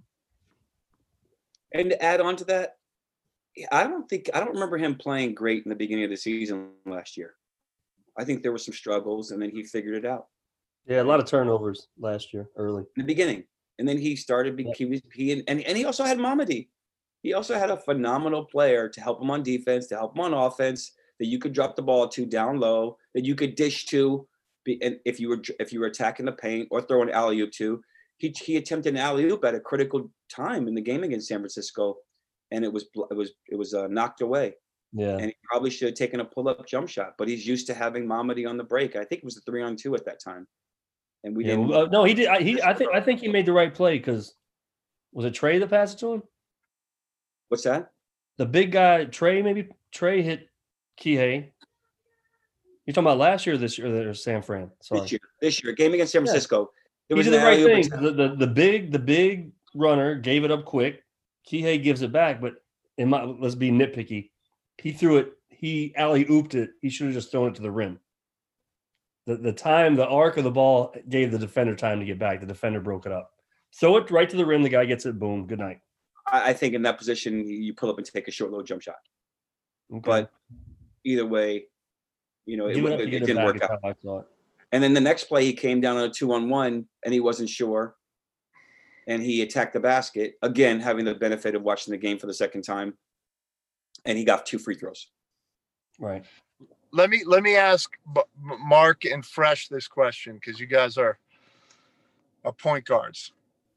And to add on to that, I don't remember him playing great in the beginning of the season last year. I think there were some struggles, and then he figured it out. Yeah, a lot of turnovers last year, early. In the beginning. And then he started, he also had Mamadi. He also had a phenomenal player to help him on defense, to help him on offense, that you could drop the ball to down low, that you could dish to, and if you were attacking the paint or throwing an alley-oop to. He attempted an alley-oop at a critical time in the game against San Francisco, and it was knocked away. Yeah. And he probably should have taken a pull-up jump shot, but he's used to having Mamadi on the break. I think it was a 3-on-2 at that time. And we didn't. No, he did. I think he made the right play, because was it Trey that passed it to him? What's that? The big guy, Trey hit Kihei. You're talking about last year or this year, or San Fran? Sorry. This year, game against San Francisco. He did the right thing. The big runner gave it up quick. Kihei gives it back, but let's be nitpicky. He threw it. He alley-ooped it. He should have just thrown it to the rim. the arc of the ball gave the defender time to get back. The defender broke it up. Throw it right to the rim. The guy gets it. Boom. Good night. I think in that position, you pull up and take a short little jump shot. Okay. But either way, it didn't work out. I thought. And then the next play, he came down on a 2-on-1, and he wasn't sure. And he attacked the basket, again, having the benefit of watching the game for the second time. And he got 2 free throws. Right. Let me ask Mark and Fresh this question, because you guys are point guards.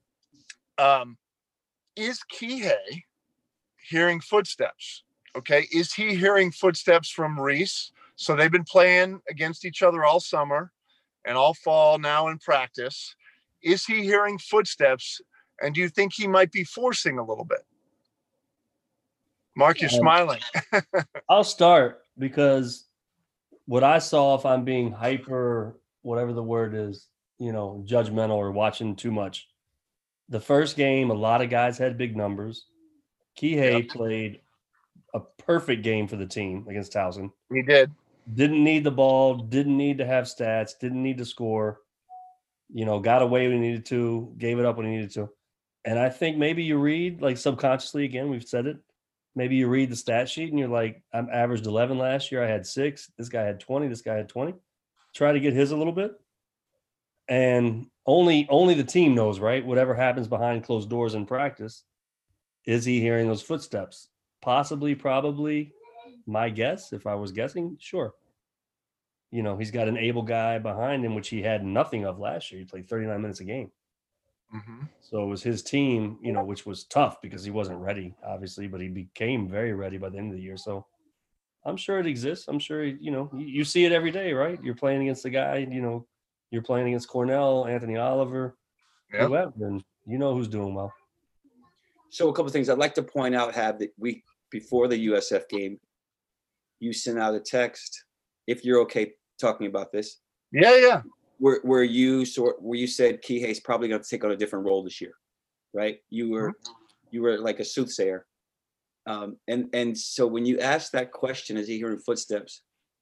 Is Kihei hearing footsteps? Okay. Is he hearing footsteps from Reese? So they've been playing against each other all summer and all fall now in practice. Is he hearing footsteps? And do you think he might be forcing a little bit? Mark, you're smiling. I'll start because what I saw, if I'm being hyper, whatever the word is, judgmental or watching too much. The first game, a lot of guys had big numbers. Kihei played a perfect game for the team against Towson. He did. Didn't need the ball, didn't need to have stats, didn't need to score. Got away when he needed to, gave it up when he needed to. And I think maybe you read, like subconsciously, again, we've said it, maybe you read the stat sheet and you're like, I'm averaged 11 last year. I had 6. This guy had 20. This guy had 20. Try to get his a little bit. And only the team knows, right? Whatever happens behind closed doors in practice, is he hearing those footsteps? Possibly, probably. My guess, if I was guessing, sure. He's got an able guy behind him, which he had nothing of last year. He played 39 minutes a game. Mm-hmm. So it was his team, which was tough because he wasn't ready, obviously, but he became very ready by the end of the year. So I'm sure it exists. I'm sure, you see it every day, right? You're playing against the guy, you're playing against Cornell, Anthony Oliver, whoever, and you know who's doing well. So a couple of things I'd like to point out, that week before the USF game, you sent out a text, if you're okay talking about this. Yeah. Where you said Kihei's probably going to take on a different role this year, right? You were like a soothsayer. And so when you asked that question, is he hearing footsteps?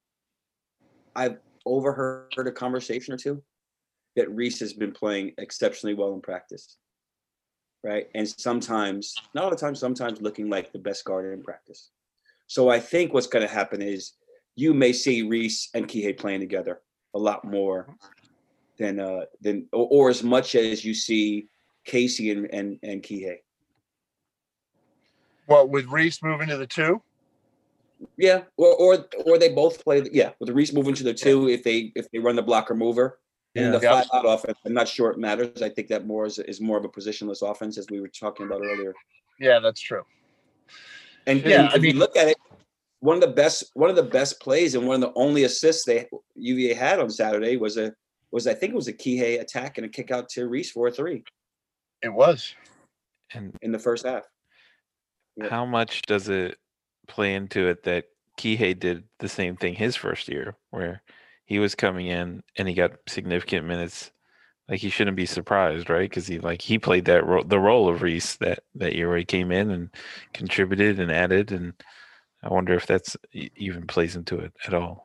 I've overheard a conversation or two that Reese has been playing exceptionally well in practice, right? And sometimes, not all the time, sometimes looking like the best guard in practice. So I think what's going to happen is you may see Reese and Kihei playing together a lot more than as much as you see Casey and Kihei. What, with Reese moving to the 2? Yeah, or they both play. Yeah, with the Reese moving to the 2, if they run the blocker mover. And the flat out offense, I'm not sure it matters. I think that is more of a positionless offense, as we were talking about earlier. Yeah, that's true. And if you look at it, one of the best plays and one of the only assists UVA had on Saturday was I think it was a Kihei attack and a kick out to Reese for a 3. It was. And in the first half. Yeah. How much does it play into it that Kihei did the same thing his first year, where he was coming in and he got significant minutes? Like, he shouldn't be surprised, right? Because he played the role of Reese that year where he came in and contributed and added, and I wonder if that's even plays into it at all.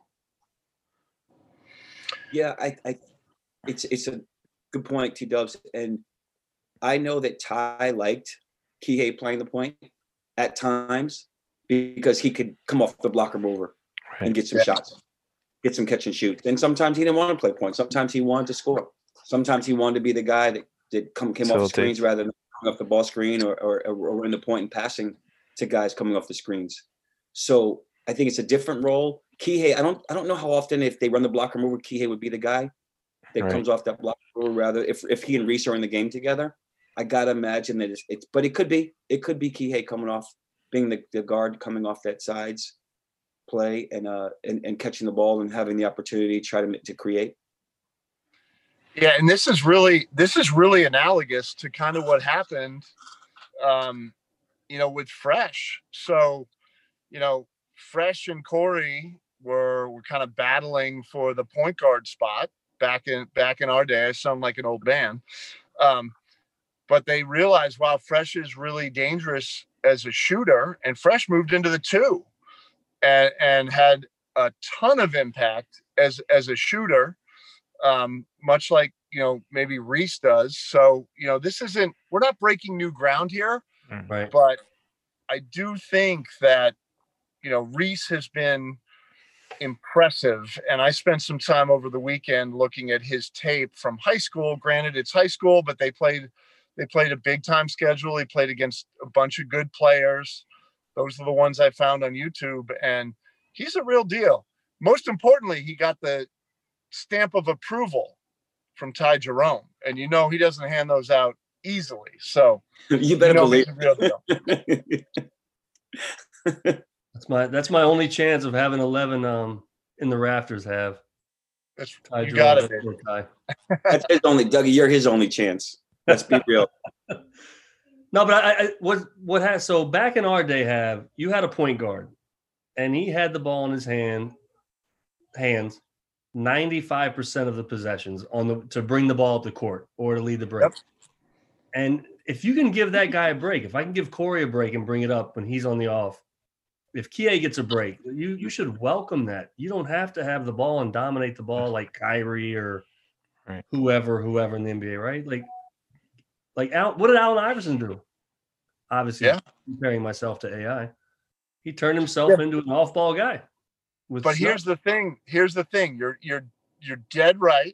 Yeah, it's a good point, T-Dubs, and I know that Ty liked Kihei playing the point at times because he could come off the blocker mover and get some shots, get some catch and shoot. And sometimes he didn't want to play point. Sometimes he wanted to score. Sometimes he wanted to be the guy that came off the screens rather than coming off the ball screen or in the point and passing to guys coming off the screens. So I think it's a different role. Kihei, I don't know how often, if they run the blocker mover, Kihei would be the guy that comes off that blocker mover. Rather, if he and Reese are in the game together, I gotta imagine that it's. But it could be Kihei coming off, being the guard coming off that sides play and catching the ball and having the opportunity to try to create. Yeah, and this is really analogous to kind of what happened, with Fresh. So, Fresh and Corey were kind of battling for the point guard spot back in our day. I sound like an old man, but they realized, wow, Fresh is really dangerous as a shooter, and Fresh moved into the 2 and had a ton of impact as a shooter. much like, maybe Reese does. So, we're not breaking new ground here, Right. but I do think that, Reese has been impressive. And I spent some time over the weekend looking at his tape from high school. Granted, it's high school, but they played a big time schedule. He played against a bunch of good players. Those are the ones I found on YouTube, and he's a real deal. Most importantly, he got the stamp of approval from Ty Jerome, and he doesn't hand those out easily. So you better believe he's a real deal. That's my only chance of having 11 in the rafters. Have Ty you got it. That's his only, Dougie. You're his only chance. Let's be real. No, but what has so back in our day, you had a point guard, and he had the ball in his hands 95% of the possessions to bring the ball up the court or to lead the break. Yep. And if you can give that guy a break, if I can give Corey a break and bring it up when he's on the off, if Kie gets a break, you should welcome that. You don't have to have the ball and dominate the ball like Kyrie or whoever in the NBA, right? Like what did Allen Iverson do? Obviously, comparing myself to AI, he turned himself into an off-ball guy. But here's the thing. You're dead right.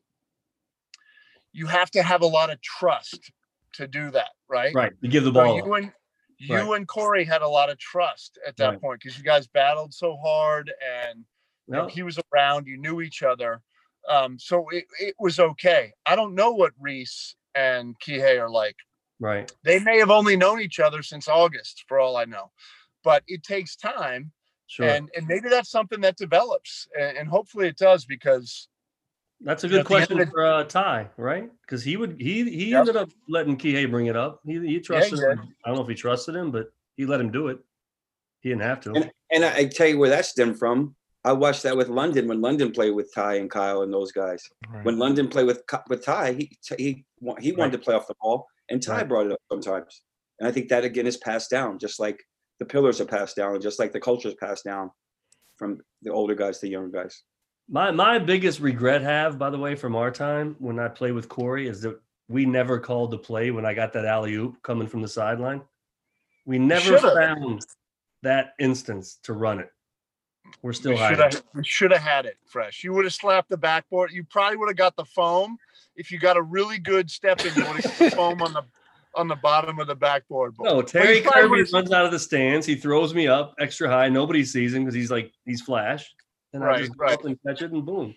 You have to have a lot of trust to do that, right? Right. To give the ball up. You and Corey had a lot of trust at that point because you guys battled so hard, and he was around. You knew each other, so it was okay. I don't know what Reese and Kihei are like. Right. They may have only known each other since August, for all I know, but it takes time. Sure. And maybe that's something that develops, and hopefully it does, because that's a good question for Ty, right? Because he ended up letting Kihei bring it up. He trusted him. I don't know if he trusted him, but he let him do it. He didn't have to. And I tell you where that stemmed from. I watched that with London when London played with Ty and Kyle and those guys. Right. When London played with Ty, he wanted to play off the ball, and Ty brought it up sometimes. And I think that again is passed down, just like the pillars are passed down, and just like the culture is passed down from the older guys to the younger guys. My biggest regret by the way, from our time when I played with Corey is that we never called the play when I got that alley-oop coming from the sideline. We never found that instance to run it. We're still hiding. We should have had it fresh. You would have slapped the backboard. You probably would have got the foam. If you got a really good step in, you would have got the foam on the bottom of the backboard. No, Terry Kirby runs out of the stands. He throws me up extra high. Nobody sees him because he's Flash. And I just go up and catch it and boom.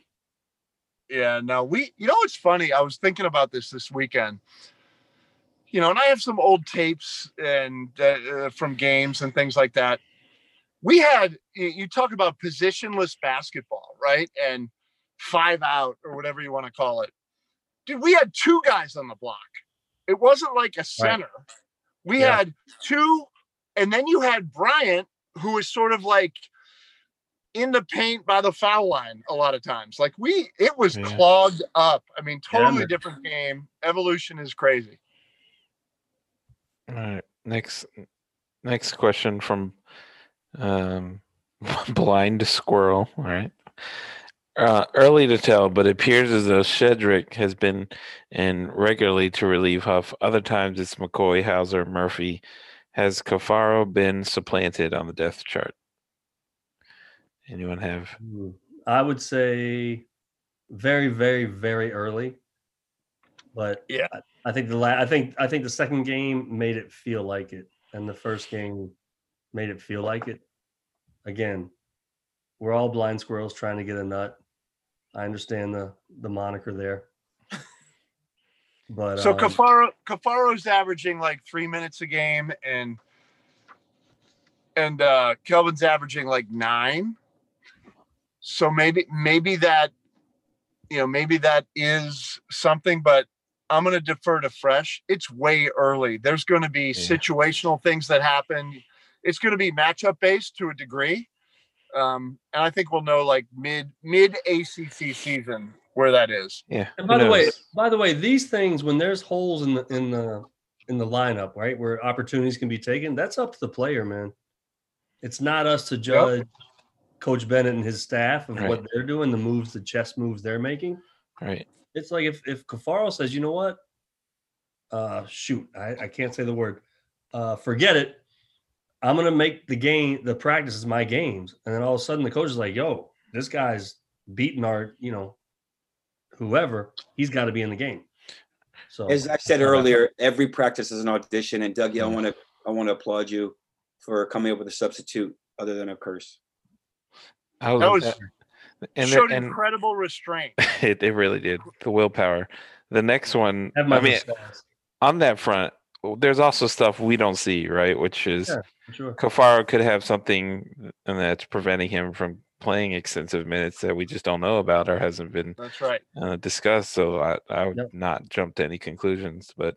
Yeah, no, it's funny. I was thinking about this weekend, and I have some old tapes and from games and things like that. We had, you talk about positionless basketball, right? And 5 out or whatever you want to call it. Dude, we had 2 guys on the block. It wasn't like a center. Right. We had 2, and then you had Bryant, who was sort of like in the paint by the foul line a lot of times. Like it was clogged up. I mean, totally different game. Evolution is crazy. All right. Next question from Blind Squirrel. All right. Early to tell, but it appears as though Shedrick has been in regularly to relieve Huff. Other times it's McCoy, Hauser, Murphy. Has Cafaro been supplanted on the depth chart? Anyone have? I would say very, very, very early. But I think the second game made it feel like it, and the first game made it feel like it. Again, we're all blind squirrels trying to get a nut. I understand the moniker there. But so Cafaro's averaging like 3 minutes a game, and Kelvin's averaging like 9. So maybe that is something, but I'm going to defer to Fresh. It's way early. There's going to be situational things that happen. It's going to be matchup based to a degree. And I think we'll know like mid ACC season where that is. Yeah. And by the way, these things, when there's holes in the lineup, right, where opportunities can be taken, that's up to the player, man. It's not us to judge Coach Bennett and his staff of what they're doing, the chess moves they're making. Right. It's like if Cafaro says, you know what? Shoot, I can't say the word. Forget it. I'm gonna make the practices my games, and then all of a sudden the coach is like, "Yo, this guy's beating our, whoever. He's got to be in the game." So, as I said earlier, every practice is an audition. And Dougie, I want to applaud you for coming up with a substitute other than a curse. Showed incredible restraint. It really did. The willpower. The next one, on that front, there's also stuff we don't see, right? Which is sure. Cafaro could have something and that's preventing him from playing extensive minutes that we just don't know about or hasn't been discussed. So I would not jump to any conclusions. But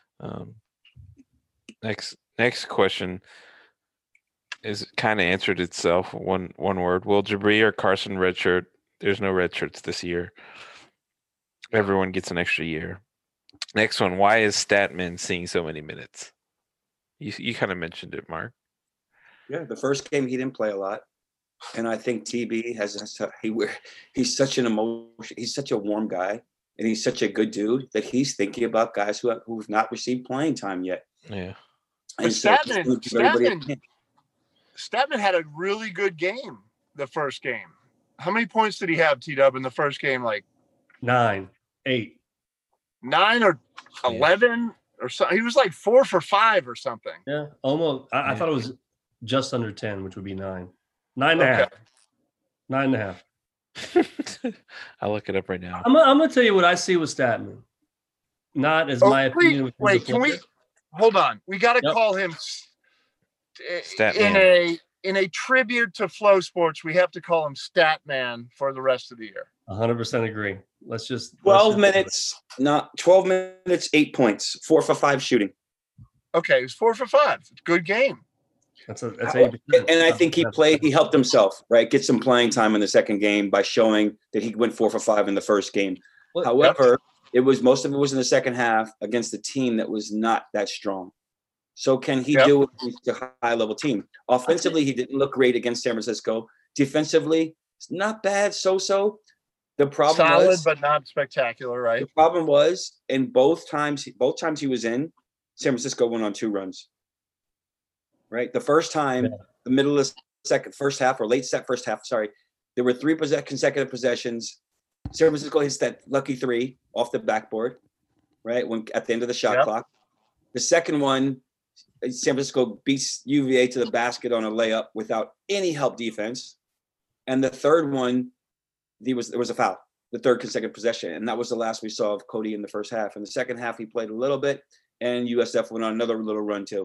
next question is kind of answered itself. One word: Will Jabri or Carson redshirt? There's no red shirts this year. Everyone gets an extra year. Next one: Why is Statman seeing so many minutes? You kind of mentioned it, Mark. Yeah, the first game he didn't play a lot, and I think TB he's such an emotion. He's such a warm guy, and he's such a good dude that he's thinking about guys who've not received playing time yet. Yeah, and Statman had a really good game the first game. How many points did he have, T-Dub, in the first game? Like 9, 8. 9 or 11 or something. He was like 4 for 5 or something. Yeah, almost. I thought it was just under 10, which would be 9. 9.5. 9.5. I'll look it up right now. I'm gonna tell you what I see with Statman. Not as my opinion. Wait, can we hold on? We got to call him Statman. In a tribute to Flow Sports. We have to call him Statman for the rest of the year. 100% agree. Let's just 12 minutes, 8 points, 4 for 5 shooting. Okay, it was 4 for 5. Good game. That's 8%. And I think he helped himself, right? Get some playing time in the second game by showing that he went 4 for 5 in the first game. However, most of it was in the second half against a team that was not that strong. So can he do it with a high-level team? Offensively, he didn't look great against San Francisco. Defensively, it's not bad, so-so. The problem was but not spectacular, right? The problem was, in both times he was in, San Francisco went on 2 runs. Right? The first time, the middle of the first half, or late first half, sorry, there were 3 consecutive possessions. San Francisco hits that lucky 3 off the backboard, right? When at the end of the shot clock. The second one, San Francisco beats UVA to the basket on a layup without any help defense. And the third one, there was a foul, the third consecutive possession. And that was the last we saw of Cody in the first half. In the second half, he played a little bit, and USF went on another little run too.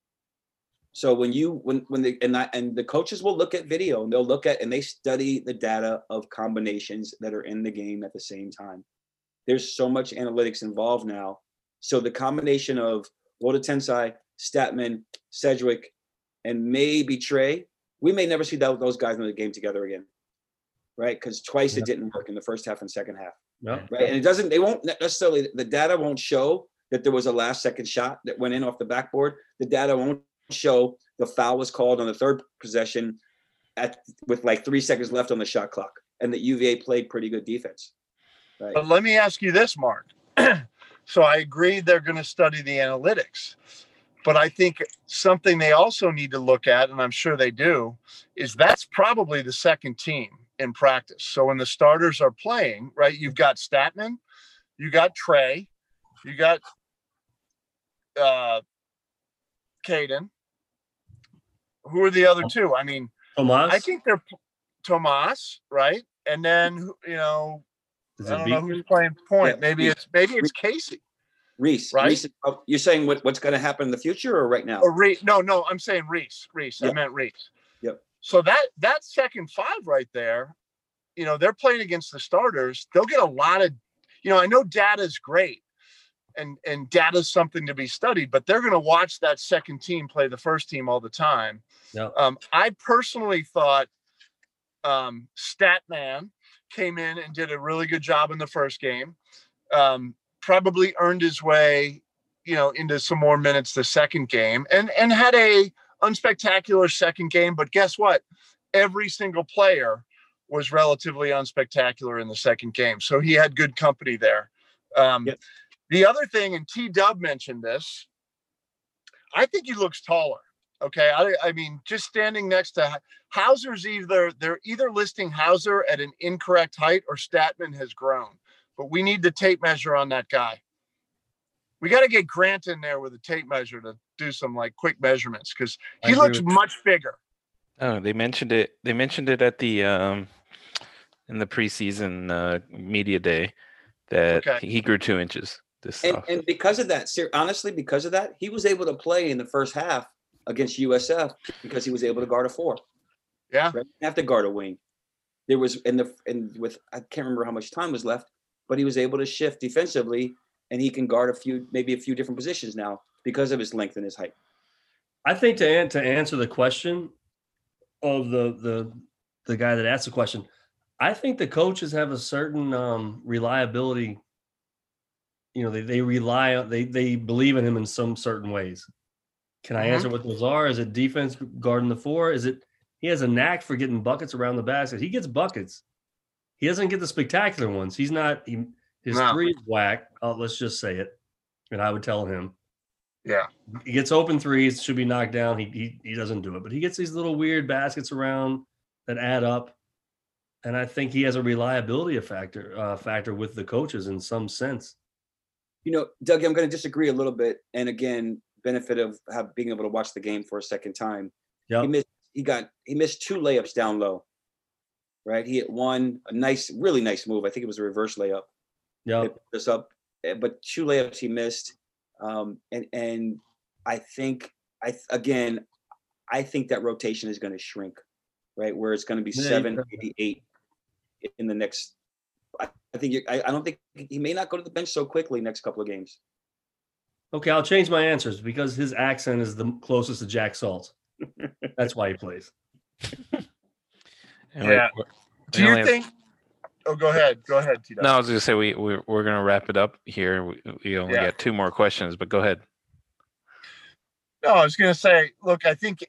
So when the coaches will look at video, and they'll look at, and they study the data of combinations that are in the game at the same time. There's so much analytics involved now. So the combination of Loda Tensai, Statman, Sedgwick, and maybe Trey, we may never see those guys in the game together again, right? Because twice it didn't work in the first half and second half, right? And they won't necessarily, the data won't show that there was a last second shot that went in off the backboard. The data won't show the foul was called on the third possession with like 3 seconds left on the shot clock, and that UVA played pretty good defense. Right? But let me ask you this, Mark. So I agree they're going to study the analytics, but I think something they also need to look at, and I'm sure they do, is that's probably the second team in practice. So when the starters are playing, right, you've got Statman, you got Trey, you got Caden. Who are the other two? I mean, Tomas. I think they're Tomas, right? And then, I don't know who's playing point. Yeah. Maybe it's Casey. Reese, right? Reese, you're saying what's going to happen in the future or right now? Or No, I'm saying Reese. Yep. I meant Reese. Yep. So that second 5 right there, they're playing against the starters. They'll get a lot of, I know data's great and data's something to be studied, but they're going to watch that second team play the first team all the time. Yep. I personally thought Statman came in and did a really good job in the first game. Probably earned his way, into some more minutes the second game, and had a unspectacular second game. But guess what? Every single player was relatively unspectacular in the second game. So he had good company there. Yep. The other thing, and T-Dub mentioned this, I think he looks taller. Okay. I mean, just standing next to Hauser's they're either listing Hauser at an incorrect height or Statman has grown. But we need the tape measure on that guy. We got to get Grant in there with a tape measure to do some like quick measurements because he looks much bigger. Oh, they mentioned it. They mentioned it at the in the preseason media day that he grew 2 inches. And because of that, honestly, because of that, he was able to play in the first half against USF because he was able to guard a 4. Yeah, right? He didn't have to guard a wing. There was with I can't remember how much time was left, but he was able to shift defensively, and he can guard maybe a few different positions now because of his length and his height. I think to answer the question of the guy that asked the question, I think the coaches have a certain reliability. You know, they rely on they believe in him in some certain ways. Can I answer what those are? Is it defense guarding the 4? Is it he has a knack for getting buckets around the basket? He gets buckets. He doesn't get the spectacular ones. His 3 is whack. Let's just say it. And I would tell him. Yeah. He gets open threes, should be knocked down. He doesn't do it. But he gets these little weird baskets around that add up. And I think he has a reliability factor with the coaches in some sense. You know, Doug, I'm going to disagree a little bit. And again, benefit of being able to watch the game for a second time. Yep. He missed 2 layups down low. Right. He hit one, really nice move. I think it was a reverse layup. Yeah. This up, but 2 layups he missed. And I think that rotation is going to shrink, right? Where it's going to be 7, maybe 8 in the next. I don't think he may not go to the bench so quickly next couple of games. Okay, I'll change my answers because his accent is the closest to Jack Salt. That's why he plays. Yeah. Do you think? Oh, go ahead. Go ahead, T. No, I was going to say we're going to wrap it up here. We only got 2 more questions, but go ahead. No, I was going to say, look, I think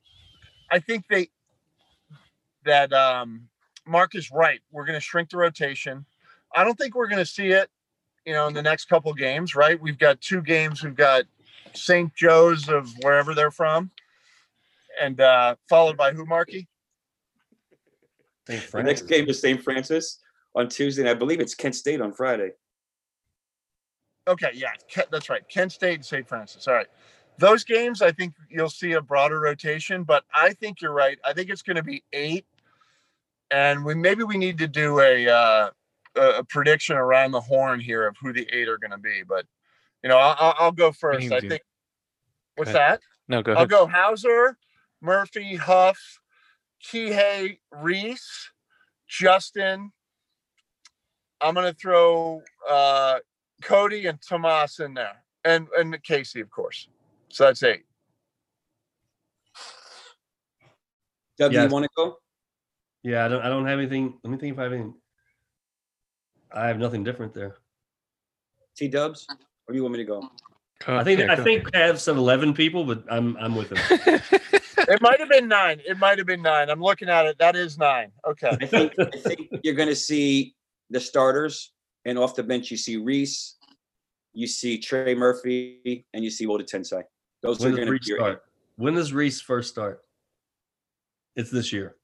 that Mark is right. We're going to shrink the rotation. I don't think we're going to see it, in the next couple of games, right? We've got 2 games. We've got St. Joe's of wherever they're from, and followed by who, Marky? The next game is St. Francis on Tuesday, and I believe it's Kent State on Friday. Okay, yeah, that's right. Kent State and St. Francis. All right. Those games, I think you'll see a broader rotation, but I think you're right. I think it's going to be 8, and we need to do a prediction around the horn here of who the 8 are going to be. But I'll go first. I think. What's that? No, go ahead. I'll go Hauser, Murphy, Huff, Kihei, Reese, Justin. I'm going to throw Cody and Tomas in there, and Casey, of course. So that's 8. Doug, do you want to go? Yeah, I don't have anything. Let me think if I have anything. I have nothing different there. T-Dubs, or do you want me to go? I think I have some 11 people, but I'm with him. It might have been 9. I'm looking at it. That is 9. Okay. I think you're going to see the starters, and off the bench you see Reese, you see Trey Murphy, and you see Woda Tensei. Those are going to be your. When does Reese first start? It's this year.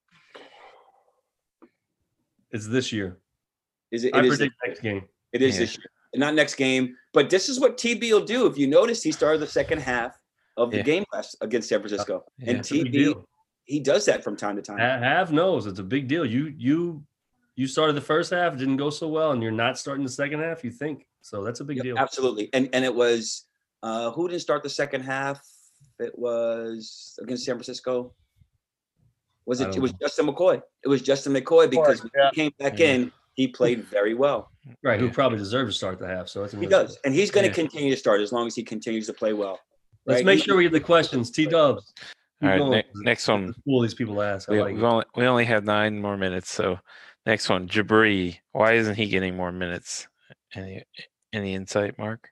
It's this year. Is it? I predict next game. It is this year, not next game. But this is what TB will do. If you notice, he started the second half of the game against San Francisco, and TB he does that from time to time. Half knows it's a big deal. You started the first half, it didn't go so well, and you're not starting the second half. You think so? That's a big deal. Absolutely. And it was who didn't start the second half? It was against San Francisco. It was Justin McCoy. It was Justin McCoy because when he came back in, he played very well. Right, who probably deserves to start the half. So he does, and he's going to continue to start as long as he continues to play well. Let's make sure we get the questions. T-Dubs. All right, next one. All these people ask. We only have 9 more minutes, so next one, Jabri. Why isn't he getting more minutes? Any insight, Mark?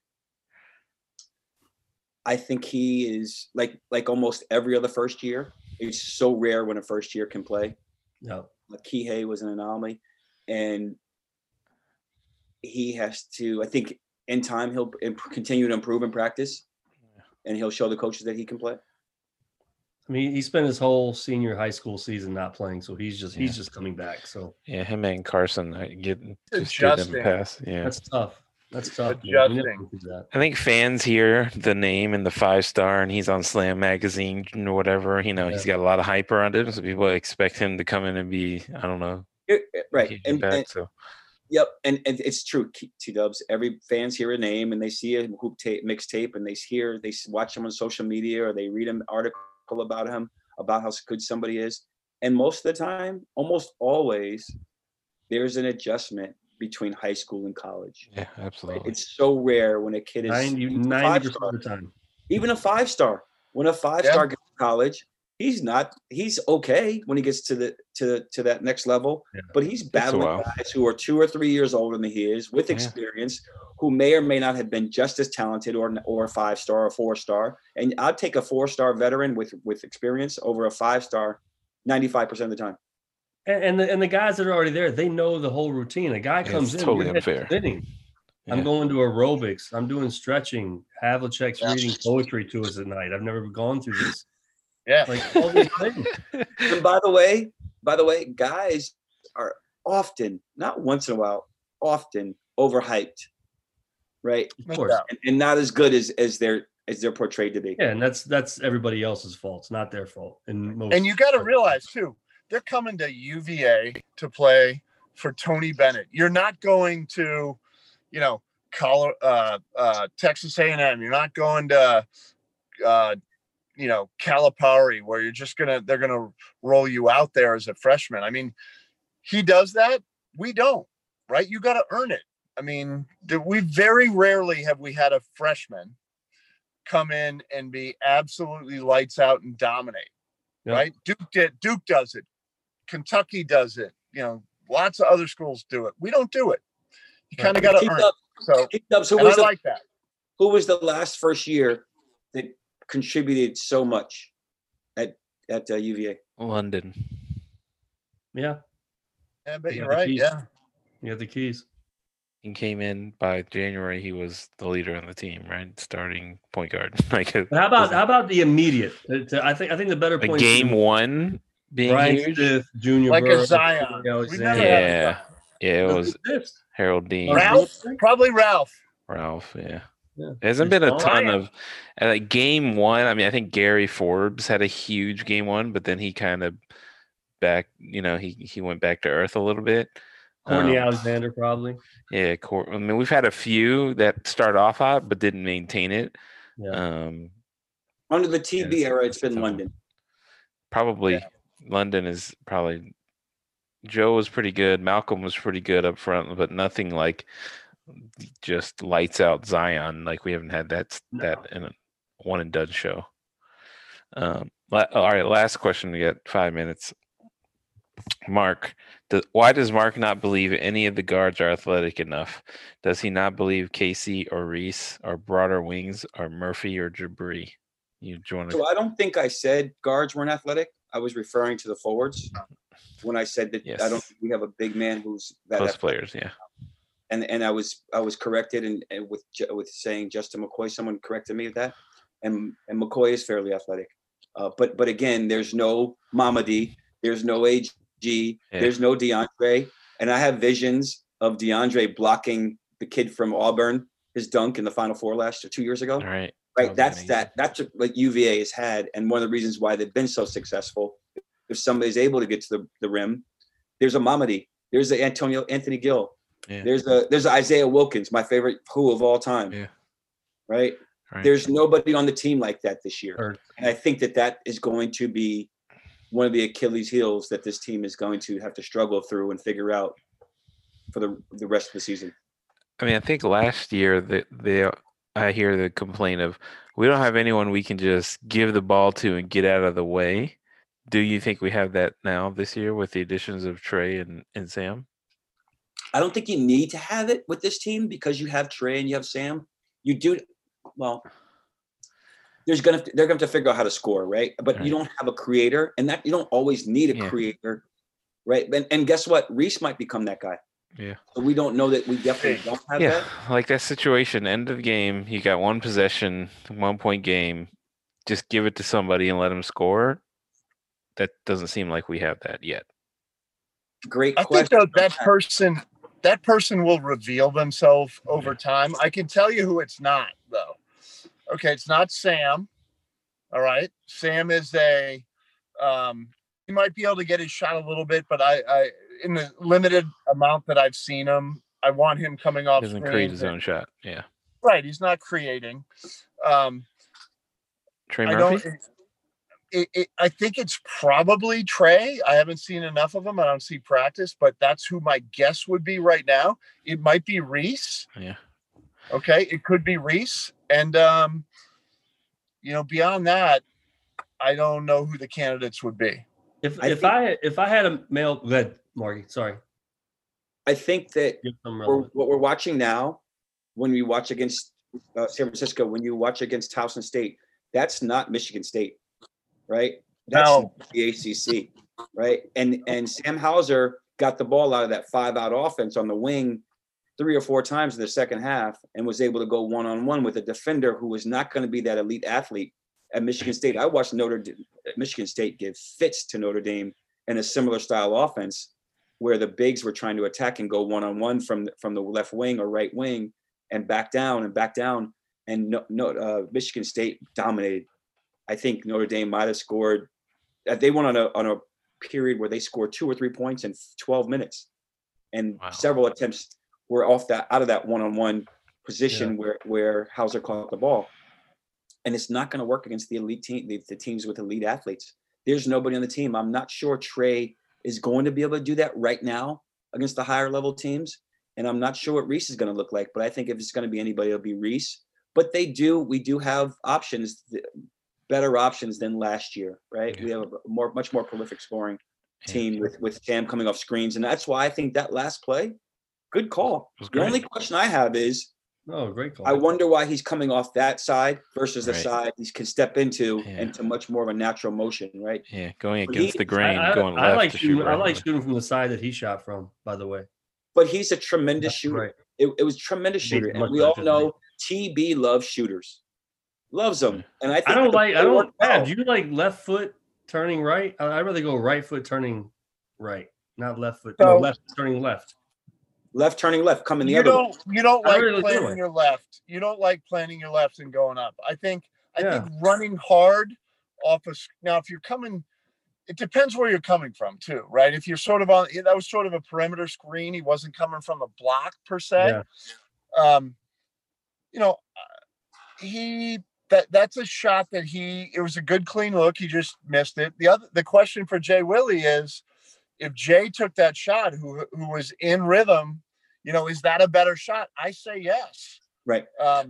I think he is like almost every other first year. It's so rare when a first year can play. Yeah. Kihei was an anomaly, and he has to. I think in time he'll continue to improve in practice, and he'll show the coaches that he can play. I mean, he spent his whole senior high school season not playing, so he's just coming back. So Yeah, him and Carson get just give them Adjusting. a pass. Yeah, that's tough. That's tough. man. We Adjusting. never went through that. I think fans hear the name and the 5-star, and he's on Slam Magazine or whatever. You know, he's got a lot of hype around him, so people expect him to come in and be, I don't know, Right. huge And, impact. So yep. And it's true, T-Dubs. Every fans hear a name and they see a hoop tape, mixtape, and they watch him on social media, or they read an article about him, about how good somebody is. And most of the time, almost always, there's an adjustment between high school and college. yeah, absolutely. It's so rare when a kid is 90% of the time. even a 5-star. When a 5-star gets to college, he's okay when he gets to that next level, but he's battling guys who are 2 or 3 years older than he is, with experience, who may or may not have been just as talented or a 5-star or 4-star. And I'd take a 4-star veteran with experience over a 5-star 95% of the time. And the guys that are already there, they know the whole routine. A guy comes in, totally your head's unfair. spinning. Yeah. I'm going to aerobics. I'm doing stretching. Havlicek's reading poetry to us at night. I've never gone through this. Yeah. Like all these things. And by the way, guys are often, not once in a while, often overhyped, right? Of course. And not as good as they're portrayed to be. Yeah, and that's everybody else's fault. It's not their fault. And you got to realize too, they're coming to UVA to play for Tony Bennett. You're not going to, Texas A&M. You're not going to, Calipari, where they're gonna roll you out there as a freshman. I mean, he does that. We don't, right? You got to earn it. I mean, we very rarely have we had a freshman come in and be absolutely lights out and dominate, right? Duke does it. Kentucky does it. Lots of other schools do it. We don't do it. You kind of got to earn it. So I like that. Who was the last first year that contributed so much at UVA? London. Yeah. Yeah, but you're right. Yeah. You have the keys. He came in by January. He was the leader on the team, right? Starting point guard. But how about the immediate? I think the better point. Game one being Brian huge. Smith, Junior like Burrow, a Zion. Yeah, it was Harold Dean. Probably Ralph. Yeah. There hasn't been a ton of like game one. I mean, I think Gary Forbes had a huge game one, but then he kind of he went back to earth a little bit. Courtney Alexander probably. Yeah, I mean, we've had a few that start off hot but didn't maintain it. Yeah. Under the TB era, it's been London. Probably London is probably. Joe was pretty good. Malcolm was pretty good up front, but nothing like just lights out Zion. Like we haven't had that in a one and done show. All right, last question. We got 5 minutes. Mark, why does Mark not believe any of the guards are athletic enough? Does he not believe Casey or Reese or broader wings or Murphy or Jabri? So I don't think I said guards weren't athletic. I was referring to the forwards when I said that. I don't think we have a big man who's that post players. Yeah. And I was corrected and with saying Justin McCoy. Someone corrected me with that, and McCoy is fairly athletic, but again, there's no Mamadi, there's no AG, there's no DeAndre, and I have visions of DeAndre blocking the kid from Auburn, his dunk in the Final Four 2 years ago. Right. That's what UVA has had, and one of the reasons why they've been so successful. If somebody's able to get to the rim, there's a Mamadi, there's a Anthony Gill. Yeah. There's Isaiah Wilkins, my favorite who of all time. Yeah. Right? There's nobody on the team like that this year. And I think that is going to be one of the Achilles heels that this team is going to have to struggle through and figure out for the rest of the season. I mean, I think last year I hear the complaint of we don't have anyone we can just give the ball to and get out of the way. Do you think we have that now this year with the additions of Trey and Sam? I don't think you need to have it with this team because you have Trey and you have Sam. You do well. They're gonna have to figure out how to score, right? But you don't have a creator, and that you don't always need a creator right? And guess what? Reese might become that guy. Yeah. So we don't know that we definitely don't have Yeah, that. like that situation, end of game, you got one possession, 1 point game. Just give it to somebody and let them score. That doesn't seem like we have that yet. Great I question. think that person will reveal themselves over time. I can tell you who it's not, though. Okay, it's not Sam. All right, Sam is he might be able to get his shot a little bit, but I in the limited amount that I've seen him, I want him coming off Doesn't screen. create his own shot. Yeah. Right, he's not creating. Trey I Murphy? don't. I think it's probably Trey. I haven't seen enough of him. I don't see practice, but that's who my guess would be right now. It might be Reese. Yeah. Okay, it could be Reese, and beyond that, I don't know who the candidates would be. If I had a male, go ahead, Margie. Sorry. I think that what we're watching now, when we watch against San Francisco, when you watch against Towson State, that's not Michigan State, right? That's the ACC, right? And Sam Hauser got the ball out of that 5-out offense on the wing 3 or 4 times in the second half and was able to go one-on-one with a defender who was not going to be that elite athlete at Michigan State. I watched Michigan State give fits to Notre Dame in a similar style offense where the bigs were trying to attack and go one-on-one from the left wing or right wing and back down. And Michigan State dominated. I think Notre Dame might have scored. They went on a period where they scored 2 or 3 points in 12 minutes, and several attempts were out of that one-on-one position where Hauser caught the ball. And it's not going to work against the elite team, the teams with elite athletes. There's nobody on the team. I'm not sure Trey is going to be able to do that right now against the higher level teams. And I'm not sure what Reese is going to look like, but I think if it's going to be anybody, it'll be Reese. But we do have options, better options than last year, right? Yeah. We have a much more prolific scoring team with Sam coming off screens. And that's why I think that last play, good call. The only question I have is, great call. I wonder why he's coming off that side versus the side he can step into much more of a natural motion, right? Yeah, going against the grain, going left. I like shooting from the side that he shot from, by the way. But he's a tremendous shooter. Right. It was a tremendous shooter, and we all know TB loves shooters, loves them. And I don't do you like left foot turning right? I'd rather go right foot turning right, not left foot. No, left turning left. Left turning left, coming the other way. You don't like planting your left. You don't like planting your left and going up. I think running hard off now if you're coming, it depends where you're coming from too, right? If you're sort of that was sort of a perimeter screen. He wasn't coming from the block per se. Yeah. That's a shot that it was a good clean look. He just missed it. The question for Jay Willie is, if Jay took that shot, who was in rhythm, is that a better shot? I say yes. Right.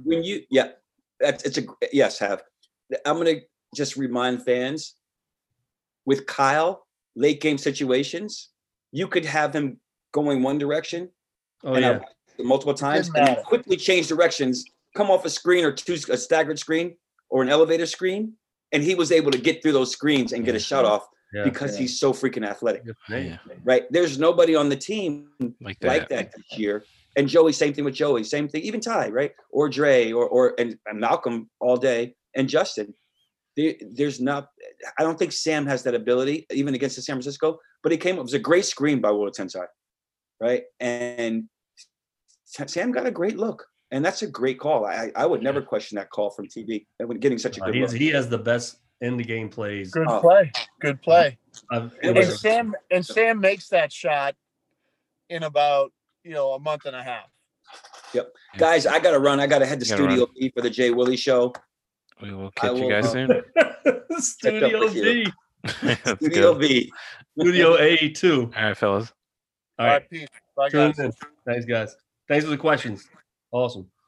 Yes, Have. I'm going to just remind fans, with Kyle, late game situations, you could have him going one direction multiple times and then quickly change directions, come off a screen or a staggered screen or an elevator screen, and he was able to get through those screens and get a shot off. Because he's so freaking athletic, right? There's nobody on the team like that this year. And Joey, same thing with Joey, same thing, even Ty, right? Or Dre, and Malcolm all day, and Justin. There's not. I don't think Sam has that ability, even against the San Francisco. But it was a great screen by Willa Tensai, right? And Sam got a great look, and that's a great call. I would never question that call from TV. When getting such a good look. He has the best in the game plays. Good play. And Sam makes that shot in about a month and a half. Yep. Guys, I gotta run. I gotta head to Studio B for the Jay Willie show. We will catch you guys soon. Studio B. Studio B. Studio A too. All right, fellas. All right, peace. Bye, guys. Thanks, guys. Thanks for the questions. Awesome.